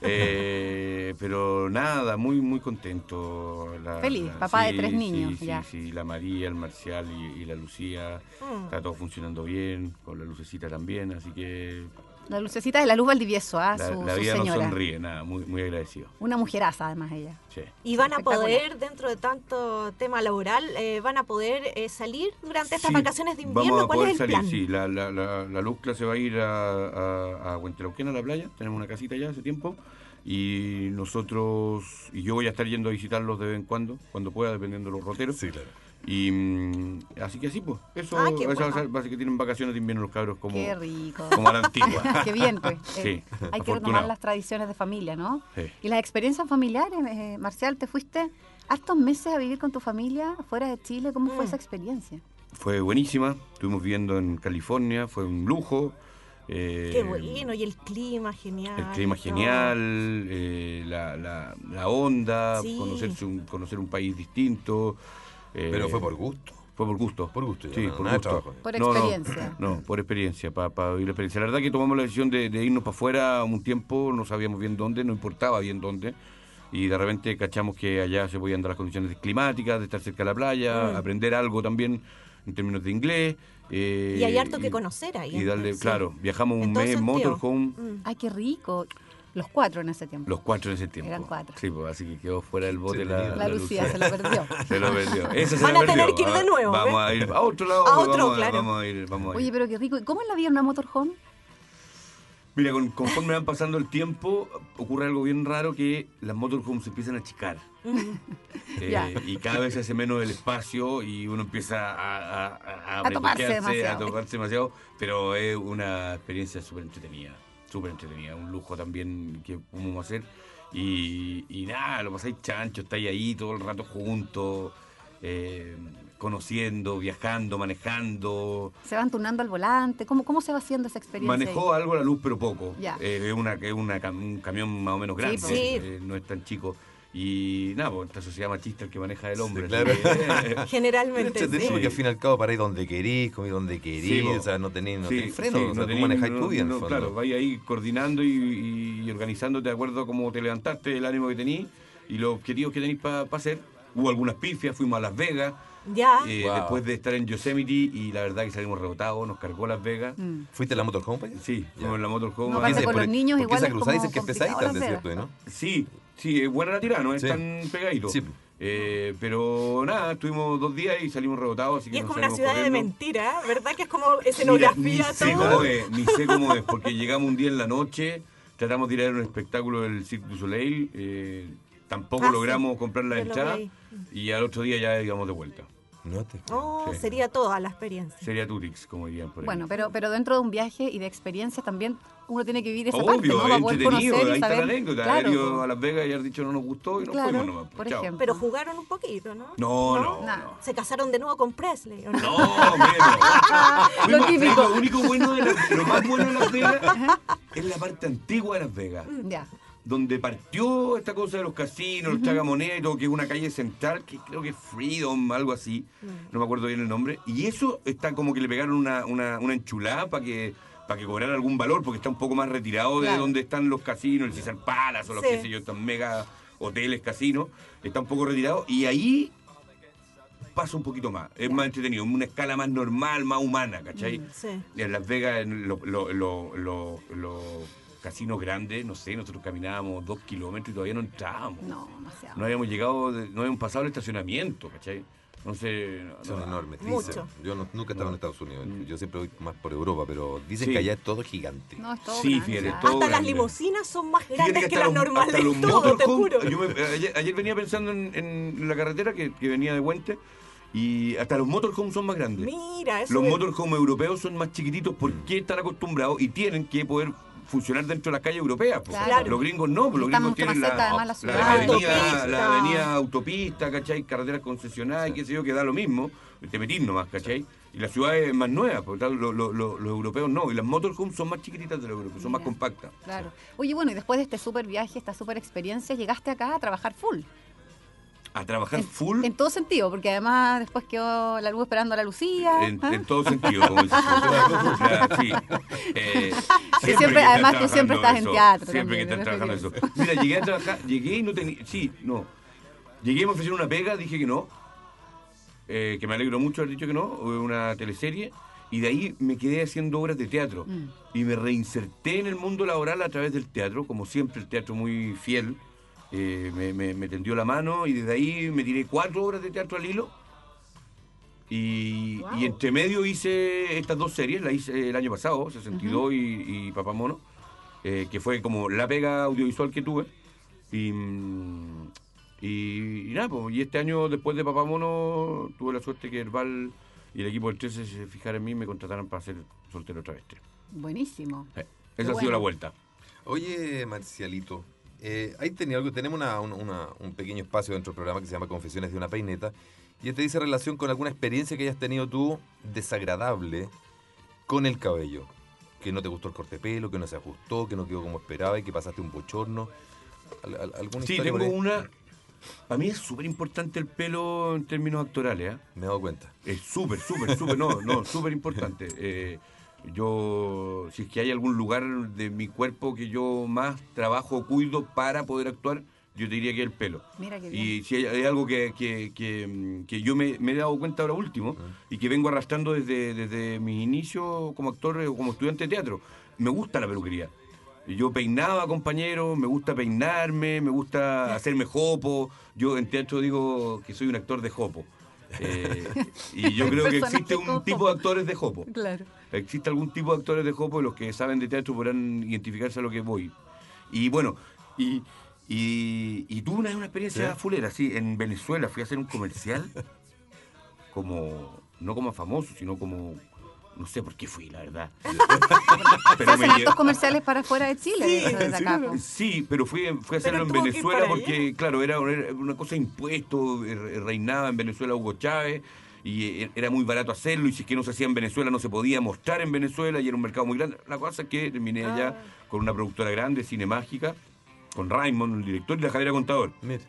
Pero nada, muy muy contento. Feliz, papá de 3 niños, Sí, ya. sí, la María, el Marcial y la Lucía. Está todo funcionando bien, con la lucecita también, así que La lucecita de la luz Valdivieso, la su vida nos señora. sonríe, nada, muy, muy agradecido. Una mujeraza además ella. Sí. Y van a Espectacular. poder, dentro de tanto tema laboral, van a poder salir durante estas Sí, vacaciones de vamos invierno. a ¿Cuál poder es el salir, plan? sí. La Luzcla se va a ir a Huentelauquén, a la playa. Tenemos una casita ya hace tiempo. Y yo voy a estar yendo a visitarlos de vez en cuando pueda, dependiendo de los roteros. Sí, claro. Y así que así, pues. Eso, Ah, qué eso bueno. parece que tienen vacaciones de invierno los cabros como, Qué rico. como a la antigua. Qué bien, pues. Sí, Hay que retomar afortunado. las tradiciones de familia, ¿no? Sí. Y las experiencias familiares, Marcial, te fuiste hartos meses a vivir con tu familia fuera de Chile. ¿Cómo fue esa experiencia? Fue buenísima. Estuvimos viviendo en California, fue un lujo. Qué bueno, y el clima genial. El clima y todo. genial, la onda, Sí. conocer un país distinto. Pero fue por gusto. Fue por gusto. Por gusto, ya, Sí, no, por nada de gusto. trabajo. Por No, experiencia. No, por experiencia, para vivir la experiencia. La verdad que tomamos la decisión de irnos para afuera un tiempo, no sabíamos bien dónde, no importaba bien dónde. Y de repente cachamos que allá se podían dar las condiciones climáticas, de estar cerca de la playa, aprender algo también en términos de inglés. Y hay harto que conocer ahí. Y darle, Sí. claro, viajamos En un todo mes en sentido. motorhome, Ay, qué rico. Los 4 en ese tiempo. los 4 en ese tiempo. Eran 4. Sí, pues así que quedó fuera del bote La Lucía se lo perdió. Se lo perdió. Esa se Van la a tener perdió. que ir de nuevo, Vamos a ir a otro lado. A otro, vamos, claro. Vamos a ir. Oye, pero qué rico. ¿Y cómo es la vida en una motorhome? Mira, conforme van pasando el tiempo, ocurre algo bien raro que las motorhomes se empiezan a achicar. Ya. Y cada vez se hace menos el espacio y uno empieza a toparse refugiarse, demasiado. a tocarse demasiado. Pero es una experiencia súper entretenida. Un lujo también que podemos hacer. Y nada, lo pasáis chancho, estáis ahí todo el rato juntos, conociendo, viajando, manejando. ¿Se van turnando al volante? ¿Cómo se va haciendo esa experiencia? Manejó algo la luz, pero poco. Ya. Es un camión más o menos grande, pues. Sí. no es tan chico. Y nada, pues esta sociedad machista el que maneja el hombre. Sí, así claro. que, Generalmente. Entretenido, sí. porque al fin y al cabo paráis donde querís, comí donde querís, Sí, o sea, no tenéis sí, freno, sí, o sea, tú tenéis- manejáis no- tu vida en el no, fondo. Claro, vais ahí coordinando y organizándote de acuerdo a cómo te levantaste, el ánimo que tenís y los objetivos que tenéis para hacer. Hubo algunas pifias, fuimos a Las Vegas, Ya. Wow. Después de estar en Yosemite y la verdad que salimos rebotados, nos cargó Las Vegas. ¿Fuiste a la motorhome para allá? Sí, fuimos en la motorhome. No, aparte con los niños porque igual esa es cruzada como dicen que es pesadita complicado al Las desierto, Vegas. ¿no? Sí, es buena la tirada, no es Sí. tan pegadito. Sí. Pero nada, estuvimos 2 días y salimos rebotados. Así que Y es nos como una salimos ciudad de corriendo. mentira, ¿verdad? Que es como Mira, escenografía, ni sé todo. cómo es, porque llegamos un día en la noche, tratamos de ir a ver un espectáculo del Cirque du Soleil, tampoco Ah, logramos sí. comprar la Yo lo entrada vi. y al otro día ya íbamos de vuelta. No te... Oh, Sí. sería toda la experiencia. Sería Tutix, como dirían por ahí. Bueno, pero dentro de un viaje y de experiencias también uno tiene que vivir esa parte, Obvio, ¿no? Para poder entretenido, conocer ahí y está saber. la anécdota. Claro, Haber ido po. a Las Vegas y haber dicho no nos gustó y nos Claro, fuimos nomás. por Chao. ejemplo. Pero jugaron un poquito, ¿no? No. Nada. Se casaron de nuevo con Presley, ¿o no? No, menos. Lo típico. Lo único bueno lo más bueno de Las Vegas es la parte antigua de Las Vegas. Ya. Donde partió esta cosa de los casinos, los tragamonedas y todo, que es una calle central, que creo que es Freedom, algo así, no me acuerdo bien el nombre, y eso está como que le pegaron una enchulada para que cobrara algún valor, porque está un poco más retirado de Claro. donde están los casinos, el César Palace o los Sí. qué sé yo, estos mega hoteles, casinos, está un poco retirado, y ahí pasa un poquito más, es más entretenido, una escala más normal, más humana, ¿cachai? Sí. En Las Vegas, en los casinos grandes, no sé, nosotros caminábamos 2 kilómetros y todavía no entrábamos. No, demasiado. No habíamos llegado, no habíamos pasado el estacionamiento, ¿cachai? Entonces, Son enormes, Mucho. dicen. Yo nunca he estado en Estados Unidos, yo siempre voy más por Europa, pero dicen Sí. que allá es todo gigante. No, es todo Sí, grande, fíjate, ya. todo Hasta las grande. limusinas son más fíjate grandes que hasta las normales, hasta los todo, te motorhome, juro. ayer venía pensando en la carretera que venía de Puente y hasta los motorhomes son más grandes. Mira, eso Los es- motorhomes europeos son más chiquititos porque están acostumbrados y tienen que poder funcionar dentro de las calles europeas. Po. Claro. Los gringos no, pues los Están gringos mucho más tienen cerca, además, la ciudad. Autopista. la avenida autopista, ¿cachai? Carreteras concesionadas y qué sé yo, que da lo mismo. Te metís nomás, ¿cachai? Y la ciudad es más nueva, porque tal, los europeos no. Y las motorhomes son más chiquititas de los europeos, son más Mira. compactas. Claro. Oye, bueno, y después de este súper viaje, esta súper experiencia, llegaste acá a trabajar full. A trabajar full En todo sentido, porque además después quedó la luz esperando a la Lucía. en, ¿ah? en todo sentido, como dices tú. O sea, sí. siempre- que además están tú siempre trabajando estás en teatro Siempre también, que están me trabajando refiero. eso. Mira, llegué a trabajar, llegué y no tenía... Sí, no. Llegué y me ofrecieron una pega, dije que no. Que me alegro mucho haber dicho que no. Una teleserie. Y de ahí me quedé haciendo obras de teatro. Y me reinserté en el mundo laboral a través del teatro. Como siempre, el teatro muy fiel. Me tendió la mano y desde ahí me tiré 4 obras de teatro al hilo. Y entre medio hice estas 2 series, las hice el año pasado, 62 y Papá Mono, que fue como la pega audiovisual que tuve. Y nada, pues, y este año después de Papá Mono tuve la suerte que Herbal y el equipo del 13 se fijaran en mí y me contrataran para ser soltero otra vez. Buenísimo. Esa Qué ha sido bueno. la vuelta. Oye, Marcialito, ahí tenía algo, tenemos un pequeño espacio dentro del programa que se llama Confesiones de una Peineta, y este dice relación con alguna experiencia que hayas tenido tú desagradable con el cabello. Que no te gustó el corte de pelo, que no se ajustó, que no quedó como esperaba y que pasaste un bochorno. ¿Alguna Sí, historia tengo por ahí? una... Para mí es súper importante el pelo en términos actorales, ¿eh? Me he dado cuenta. Es súper, súper importante. Yo, si es que hay algún lugar de mi cuerpo que yo más trabajo o cuido para poder actuar, yo te diría que es el pelo. Mira qué bien. Y si hay algo que yo me he dado cuenta ahora último y que vengo arrastrando desde mis inicios como actor o como estudiante de teatro, me gusta la peluquería. Yo peinaba compañeros, me gusta peinarme, me gusta hacerme jopo. Yo en teatro digo que soy un actor de jopo. Y yo creo que existe un jopo. tipo de actores de jopo. Claro. Existe algún tipo de actores de jopo, los que saben de teatro podrán identificarse a lo que voy. Y bueno, y tuve una experiencia ¿Sí? fulera, sí, en Venezuela fui a hacer un comercial, no como famoso, sino como, no sé por qué fui, la verdad. Se hacen llevé- hartos comerciales para afuera de Chile, de hecho, desde acá. po. Sí, pero fui a hacerlo en tuvo que ir Venezuela para porque, claro, era una cosa de impuestos, reinaba en Venezuela Hugo Chávez y era muy barato hacerlo y si es que no se hacía en Venezuela no se podía mostrar en Venezuela y era un mercado muy grande. La cosa es que terminé allá con una productora grande, Cine Mágica, con Raymond, el director, y la Javiera Contador. Mira.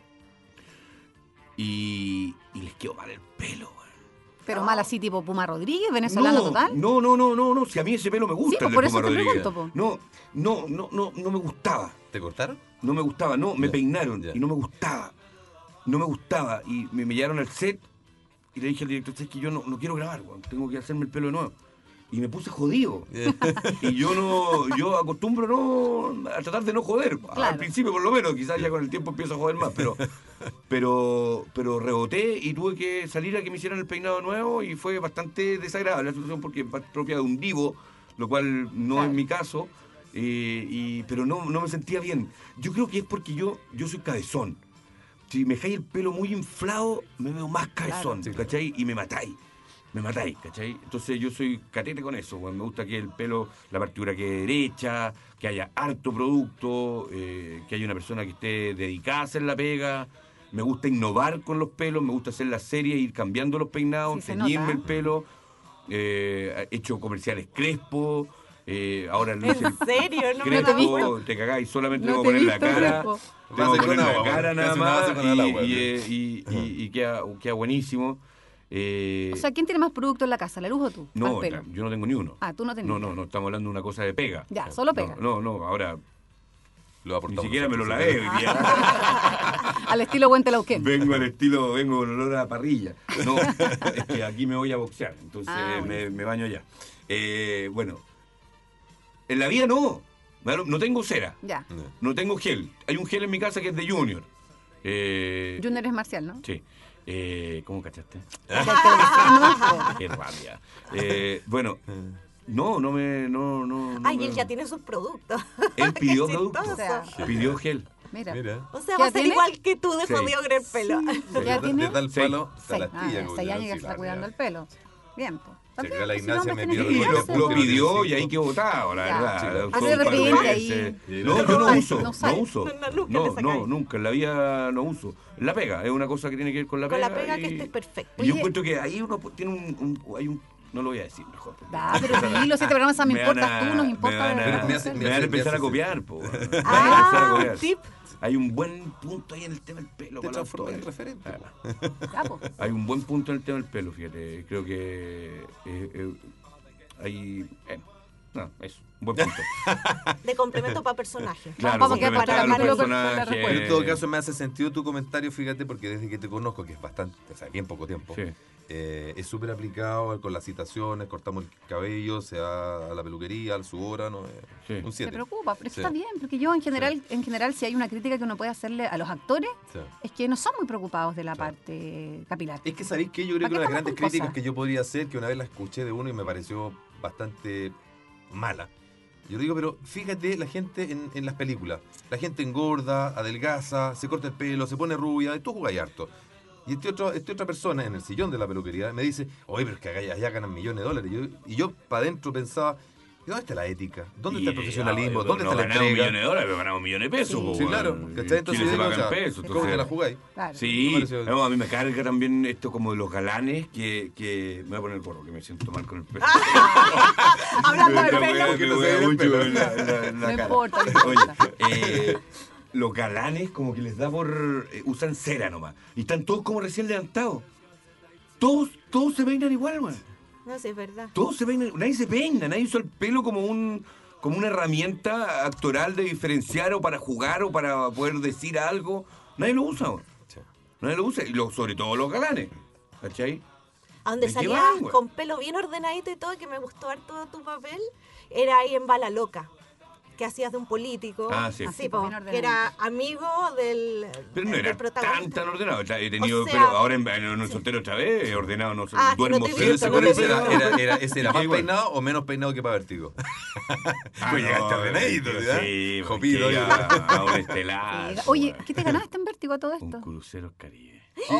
Y les quedó mal el pelo, güey. Pero mal así, tipo Puma Rodríguez, venezolano total. No, si a mí ese pelo me gusta, Sí, pues el de por eso Puma te Rodríguez. pregunto, po. No me gustaba. ¿Te cortaron? No me gustaba, no, me Ya, peinaron ya. y no me gustaba. No me gustaba. Y me llevaron al set y le dije al director, es que yo no quiero grabar, weón, tengo que hacerme el pelo de nuevo. Y me puse jodido. Y yo acostumbro a tratar de no joder. Claro. Al principio por lo menos, quizás ya con el tiempo empiezo a joder más, pero reboté y tuve que salir a que me hicieran el peinado nuevo y fue bastante desagradable la situación porque es propia de un divo, lo cual no es mi caso, pero no me sentía bien. Yo creo que es porque yo soy cabezón. Si me dejáis el pelo muy inflado, me veo más cabezón, ¿cachai? Y me matáis, ¿cachai? Entonces yo soy catete con eso, me gusta que el pelo, la partidura quede derecha, que haya harto producto, que haya una persona que esté dedicada a hacer la pega. Me gusta innovar con los pelos, me gusta hacer la serie, ir cambiando los peinados, teñirme el pelo. He hecho comerciales Crespo, ahora ¿En serio? No me Crespo, lo he visto. te cagáis, solamente No tengo que te he poner la visto, cara. Crespo. Tengo que poner la agua, cara nada casi una base más con el agua, y queda buenísimo. O sea, ¿quién tiene más producto en la casa, la luz o tú? No, Al pelo. yo no tengo ni uno. Ah, tú no tenías. No, estamos hablando de una cosa de pega. Ya, solo pega. No, ahora Lo aportamos ni siquiera me lo nosotros, lavé ¿sí? hoy día. Al estilo Puente Lauquén. Vengo con olor a parrilla. No, es que aquí me voy a boxear, entonces me baño ya. Bueno, en la vida no tengo cera, Ya. no tengo gel. Hay un gel en mi casa que es de Junior. Junior es Marcial, ¿no? Sí. ¿Cómo cachaste? Ya te decimos, Qué rabia. Bueno, no me... Ay, él ya tiene sus productos. Él pidió Qué producto, chistoso. pidió gel. Mira. O sea, ¿Qué va a ser tiene? igual que tú de Sí. jodido con el pelo. ¿Ya tiene? De tal palo, se la 6 años que se está cuidando el pelo. Bien, pues. Sí, También, acá la pues, si Ignacia los me hombres pidió tienen que Y el cuidarse. lo pidió y ahí quedó botado, la Ya. verdad. Sí, Fue Ah, un de par de repente veces. ahí. No, yo no uso, No sale. no uso. Nunca te sacáis. Nunca, en la vida no uso. La pega, es una cosa que tiene que ver con la Con pega. la pega y- que estés perfecto. Y yo Oye. encuentro que ahí uno tiene hay un no lo voy a decir mejor. porque- Da, pero dilo, si este programa me Me importas van a- tú, nos me importa. van a- de verdad. me hace- me van a empezar a copiar, po. Me van a empezar a Ah, copiar. un tip. Hay un buen punto ahí en el tema del pelo. Te para los transformas en autores. referente. Ya, pues. Hay un buen punto en el tema del pelo, fíjate. Creo que hay... no, eso, un buen punto. De complemento para personajes. Claro, vamos a quedar complementar para a los armarlo con la personajes. respuesta. Pero en todo caso me hace sentido tu comentario, fíjate, porque desde que te conozco, que es bastante, o sea, bien poco tiempo, Sí. es súper aplicado con las citaciones, cortamos el cabello, se va a la peluquería, a su hora, ¿no? Sí. Un Se 7. preocupa, pero eso Sí. está bien, porque yo en general, si hay una crítica que uno puede hacerle a los actores, Sí. es que no son muy preocupados de la Claro. parte capilar. Es que sabéis que yo creo ¿Para que qué una de las estamos grandes con críticas cosas? que yo podría hacer, que una vez la escuché de uno y me pareció bastante mala. Yo digo, pero fíjate la gente en las películas. La gente engorda, adelgaza, se corta el pelo, se pone rubia, y tú jugás harto. Y este otra persona en el sillón de la peluquería me dice, oye, pero es que allá ganan millones de dólares. Y yo para adentro pensaba, ¿y dónde está la ética? ¿Dónde está el profesionalismo? ¿Dónde está la ganamos entrega? millones de dólares, pero ganamos millones de pesos. po, Sí, claro. weón. ¿Cachai? Entonces, Chile se digo, paga o sea, en pesos. ¿cómo te entonces- la jugáis? Claro. Sí, Me pareció- no, a mí me carga también esto como de los galanes que me voy a poner el gorro, que me siento mal con el pelo. Hablando de Esta pelo. weá que me no se huele ve el mucho pelo. en la No cara. importa, no importa. Oye, los galanes como que les da por... usan cera nomás. Y están todos como recién levantados. Todos se peinan igual, man. No sé, es verdad. Todos se peinan, nadie se peina, nadie usa el pelo como una herramienta actoral de diferenciar o para jugar o para poder decir algo. Nadie lo usa, man. Sí. Nadie lo usa, y sobre todo los galanes. ¿Cachai? A donde ¿En qué salías van, güey? con pelo bien ordenadito y todo, que me gustó harto tu papel, era ahí en Bala Loca, que hacías de un político. Ah, sí. Así, po, bien ordenadito. que era amigo del, Pero no del era protagonista. tan ordenado. O sea, he tenido, O sea, pero ahora en un soltero otra vez, he ordenado, no sé, Ah, duermo no te he cerca, visto, con no el te he pelo. visto. ¿Ese era ¿Y qué más igual? peinado o menos peinado que para Vértigo? Ah, Pues llegaste ordenadito, ¿verdad? Sí, Jopito, porque ya. a un estelar. Oye, ¿qué te ganaste en Vértigo a todo Un esto? crucero Caribe.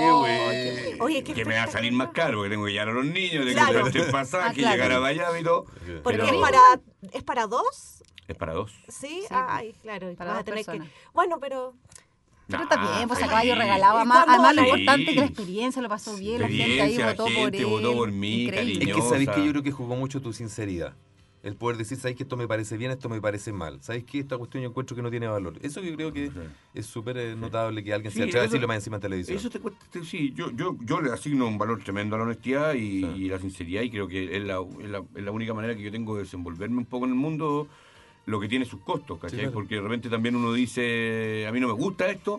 Oye, qué Que me va a salir más caro, porque tengo que llevar a los niños, tengo que Claro. comprar el pasaje, Ah, claro. llegar a Miami y todo. Porque Pero- es para dos, Es para dos. ¿sí? Sí, Ay, claro, para vas a dos tener personas. que... Bueno, pero... Pero está bien, pues sí. a caballo regalado. ¿Y Además, cuándo? lo Sí. importante es que la experiencia lo pasó bien, la gente ahí Experiencia, votó por gente él. votó por mí, Increíble. Es que sabéis Cariñosa. que yo creo que jugó mucho tu sinceridad. El poder decir, sabéis que esto me parece bien, esto me parece mal. Sabéis que esta cuestión yo encuentro que no tiene valor. Eso yo creo que Sí. es súper notable que alguien Sí, se atreva a eso- decirlo más encima en televisión. Eso te cuesta, sí, yo le asigno un valor tremendo a la honestidad y, Sí. y la sinceridad, y creo que es la única manera que yo tengo de desenvolverme un poco en el mundo, lo que tiene sus costos, ¿cachai? Sí, claro. Porque de repente también uno dice, a mí no me gusta esto,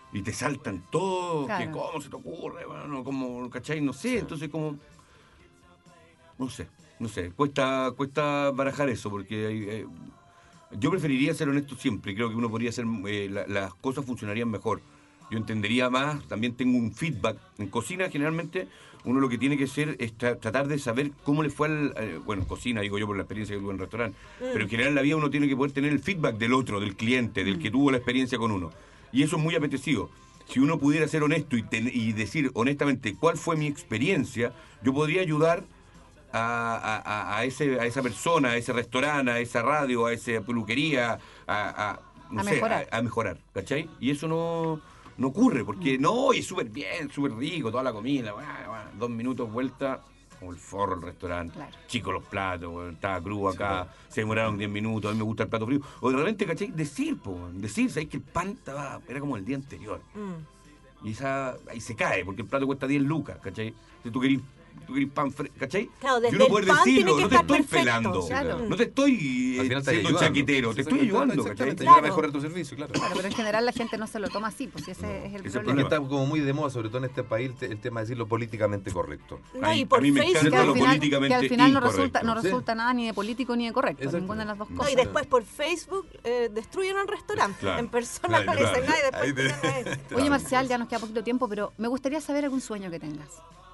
y te saltan todo, Claro. que cómo se te ocurre, bueno, como, ¿cachai? No sé, entonces como, no sé, cuesta barajar eso, porque yo preferiría ser honesto siempre, creo que uno podría hacer, las cosas funcionarían mejor. Yo entendería más, también tengo un feedback. En cocina, generalmente, uno lo que tiene que hacer es tratar de saber cómo le fue bueno, en cocina, digo yo por la experiencia que tuve en el restaurante, pero en general en la vida uno tiene que poder tener el feedback del otro, del cliente, del que tuvo la experiencia con uno. Y eso es muy apetecido. Si uno pudiera ser honesto y decir honestamente cuál fue mi experiencia, yo podría ayudar a esa persona, a ese restaurante, a esa radio, a esa peluquería, no sé, mejorar. a mejorar, ¿cachai? Y eso no ocurre, porque no, y es súper bien, súper rico, toda la comida, 2 minutos vuelta, como el forro el restaurante, Claro. chicos los platos, bueno, estaba crudo acá, se demoraron 10 minutos, a mí me gusta el plato frío. O de repente, ¿cachai? Decir, ¿sabes que el pan era como el día anterior? Y ahí se cae, porque el plato cuesta 10 lucas, ¿cachai? Si tú querís pan fresco, ¿cachai? Claro, desde y uno el poder pan tiene decirlo, que no te estar estoy perfecto, pelando, claro. no te estoy Al final estás siendo ayudando. chaquetero, te estoy ayudando, ¿cachai? Exactamente, Claro. ayuda a mejorar tu servicio, claro. Claro, pero en general la gente no se lo toma así, pues si ese es el ese es el Porque problema. problema. está como muy de moda, sobre todo en este país, el tema de decirlo políticamente correcto. No, A y mí- por a mí me Facebook. Que encanta al lo final, políticamente que al final no incorrecto. resulta nada ni de político ni de correcto, Exacto. ninguna de las dos No, No, cosas. y después por Facebook destruyen un restaurante. Claro. En persona Claro, no dicen claro. nada y después Ahí tienen ahí. Oye, Marcial, ya nos queda poquito tiempo, pero me gustaría saber algún sueño que tengas.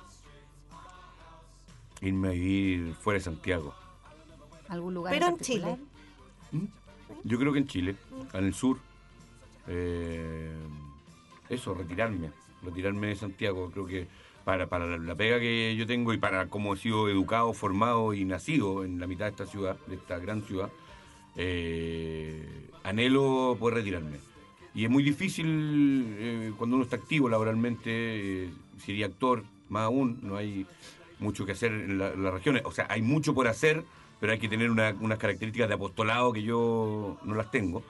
Irme a vivir fuera de Santiago. ¿Algún lugar Pero en particular? Chile. Yo creo que en Chile, en el sur. Eso, retirarme de Santiago. Creo que para la pega que yo tengo y para cómo he sido educado, formado y nacido en la mitad de esta ciudad, de esta gran ciudad, anhelo poder retirarme. Y es muy difícil cuando uno está activo laboralmente, sería actor, más aún, no hay mucho que hacer en las regiones. O sea, hay mucho por hacer, pero hay que tener unas características de apostolado que yo no las tengo.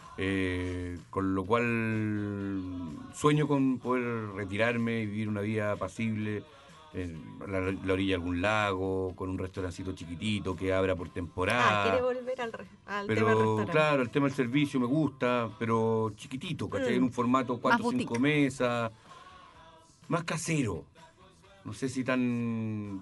Con lo cual sueño con poder retirarme y vivir una vida apacible en la orilla de algún lago, con un restaurancito chiquitito que abra por temporada. Quiere volver al tema del Pero restaurante. claro, el tema del servicio me gusta, pero chiquitito, ¿cachai? En un formato 4 o 5 boutique. mesas, más casero. No sé si tan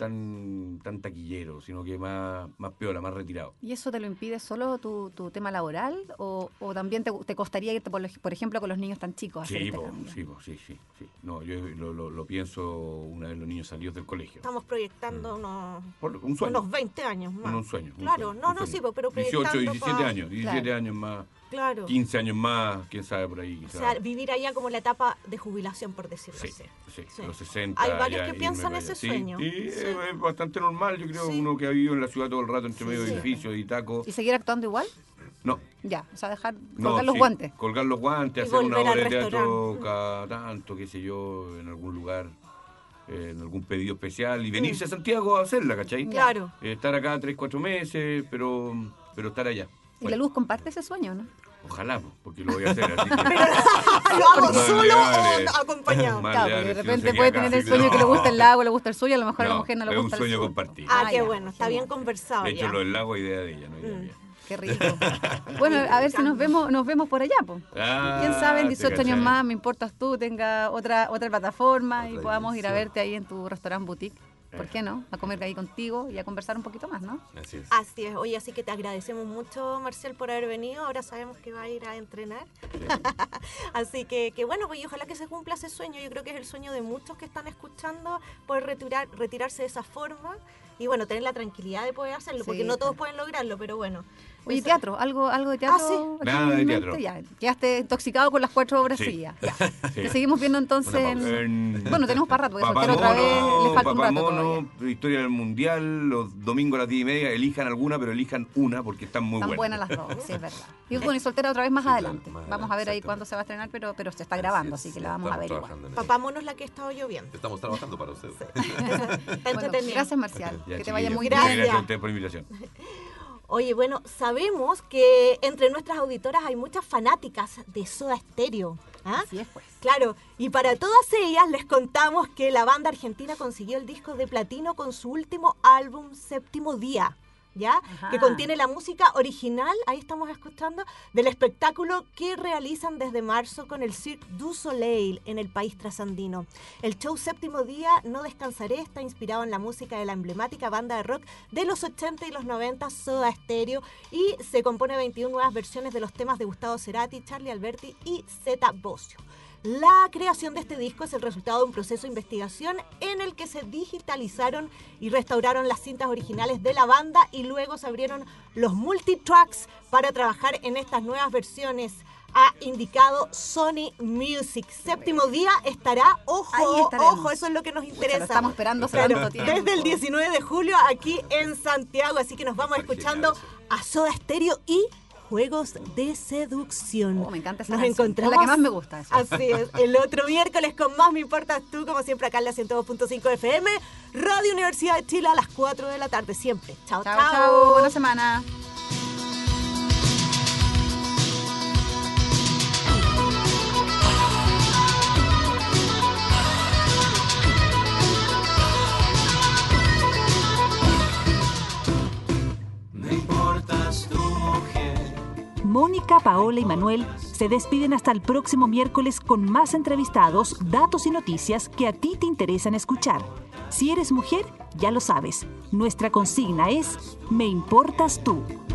taquillero, sino que más piola, más retirado. ¿Y eso te lo impide solo tu tema laboral o también te costaría irte, por ejemplo, con los niños tan chicos? a hacer Sí, este cambio? sí. No, yo lo pienso una vez los niños salidos del colegio. Estamos proyectando Un sueño. unos 20 años más. Un sueño. Claro, no, sí, pero 18, proyectando 17 años, 17 Claro. años más, Claro. 15 años más, quién sabe por ahí. O quizá. sea, vivir allá como la etapa de jubilación, por decirlo Sí, así. sí, Sí. los 60. Hay varios ya que irme piensan para ese allá. Sí, sueño. Sí, Sí. es bastante normal, yo creo, Sí. uno que ha vivido en la ciudad todo el rato entre medio de Sí. edificios y tacos. ¿Y seguir actuando igual? No, Ya, o sea, no, colgar los sí, guantes. Colgar los guantes, Y hacer una volver obra al de teatro restaurante. cada tanto, qué sé yo, en algún lugar, en algún pedido especial y venirse a Santiago a hacerla, ¿cachai? Claro. Estar acá 3, 4 meses, pero estar allá. ¿Y la Luz comparte ese sueño, no? Ojalá, porque lo voy a hacer. Así que... ¿Lo hago Más solo le vale. o acompañado? Más Claro, le porque vale, de si no repente sería puede acá, tener el así sueño que que le no. gusta el lago, le gusta el suyo, a lo mejor a la No, mujer no le es un gusta el sueño sur. compartido. Ah, qué ya, bueno, está bien genial. conversado De hecho, ya. lo del lago es idea de ella, no idea mía. Qué rico. Bueno, a ver si nos vemos por allá, pues. Ah, Quién sabe, en te 18 años cachai. más, me importas tú, tenga otra plataforma y Otra podamos ir a dimensión. verte ahí en tu restaurante boutique. ¿Por qué no? A comer ahí contigo y a conversar un poquito más, ¿no? Así es. Así es, oye, así que te agradecemos mucho, Marcial, por haber venido. Ahora sabemos que va a ir a entrenar. Así que bueno, pues y ojalá que se cumpla ese sueño. Yo creo que es el sueño de muchos que están escuchando, poder retirarse de esa forma y bueno, tener la tranquilidad de poder hacerlo, porque Sí, no todos claro. pueden lograrlo, pero bueno. Oye, Eso- teatro, algo de teatro. sí. aquí Nada en de mente? teatro. Ya, quedaste intoxicado con las 4 obras Sí. seguidas. Ya. Sí. Te seguimos viendo entonces. Una pausa. Bueno, tenemos para rato, porque Papá soltero otra vez le falta un Papá rato Mono, todavía. Historia del Mundial, los domingos a las 10:30, elijan alguna, pero elijan una porque están muy Están buenas. buenas las dos, sí, es verdad. Y bueno, y soltera otra vez más Sí, claro, adelante. más Vamos a ver ahí exactamente. cuándo se va a estrenar, pero se está grabando, así que la vamos a ver igual. igual. Papá Mono es la que ha estado lloviendo. Estamos trabajando para ustedes. Está Bueno, entretenido. gracias, Marcial. Ya, Que te vaya chiquillos, muy muchas bien. Gracias a ustedes por la invitación. Oye, bueno, sabemos que entre nuestras auditoras hay muchas fanáticas de Soda Stereo. ¿Ah? Así es, pues. Claro, y para todas ellas les contamos que la banda argentina consiguió el disco de platino con su último álbum, Séptimo Día. ¿ya? Ajá. Que contiene la música original, ahí estamos escuchando, del espectáculo que realizan desde marzo con el Cirque du Soleil en el país trasandino. El show Séptimo Día, No Descansaré, está inspirado en la música de la emblemática banda de rock de los 80 y los 90, Soda Stereo, y se compone de 21 nuevas versiones de los temas de Gustavo Cerati, Charly Alberti y Zeta Bosio. La creación de este disco es el resultado de un proceso de investigación en el que se digitalizaron y restauraron las cintas originales de la banda y luego se abrieron los multitracks para trabajar en estas nuevas versiones. Ha indicado Sony Music. Séptimo Día estará, Ahí ojo, estaremos. ojo, eso es lo que nos Pucha, interesa. lo estamos esperando hace Claro, tanto tiempo. desde el 19 de julio aquí en Santiago, así que nos vamos Súper escuchando genial a Soda Stereo y Juegos de Seducción. Oh, me encanta esa Nos canción. encontramos. Es la que más me gusta esa. Así es, el otro miércoles con más Me Importas Tú, como siempre acá en la 102.5 FM, Radio Universidad de Chile a las 4 de la tarde, siempre. Chao, Chao, chao. Buena semana. Me importas tu mujer. Mónica, Paola y Manuel se despiden hasta el próximo miércoles con más entrevistados, datos y noticias que a ti te interesan escuchar. Si eres mujer, ya lo sabes. Nuestra consigna es Me importas tú.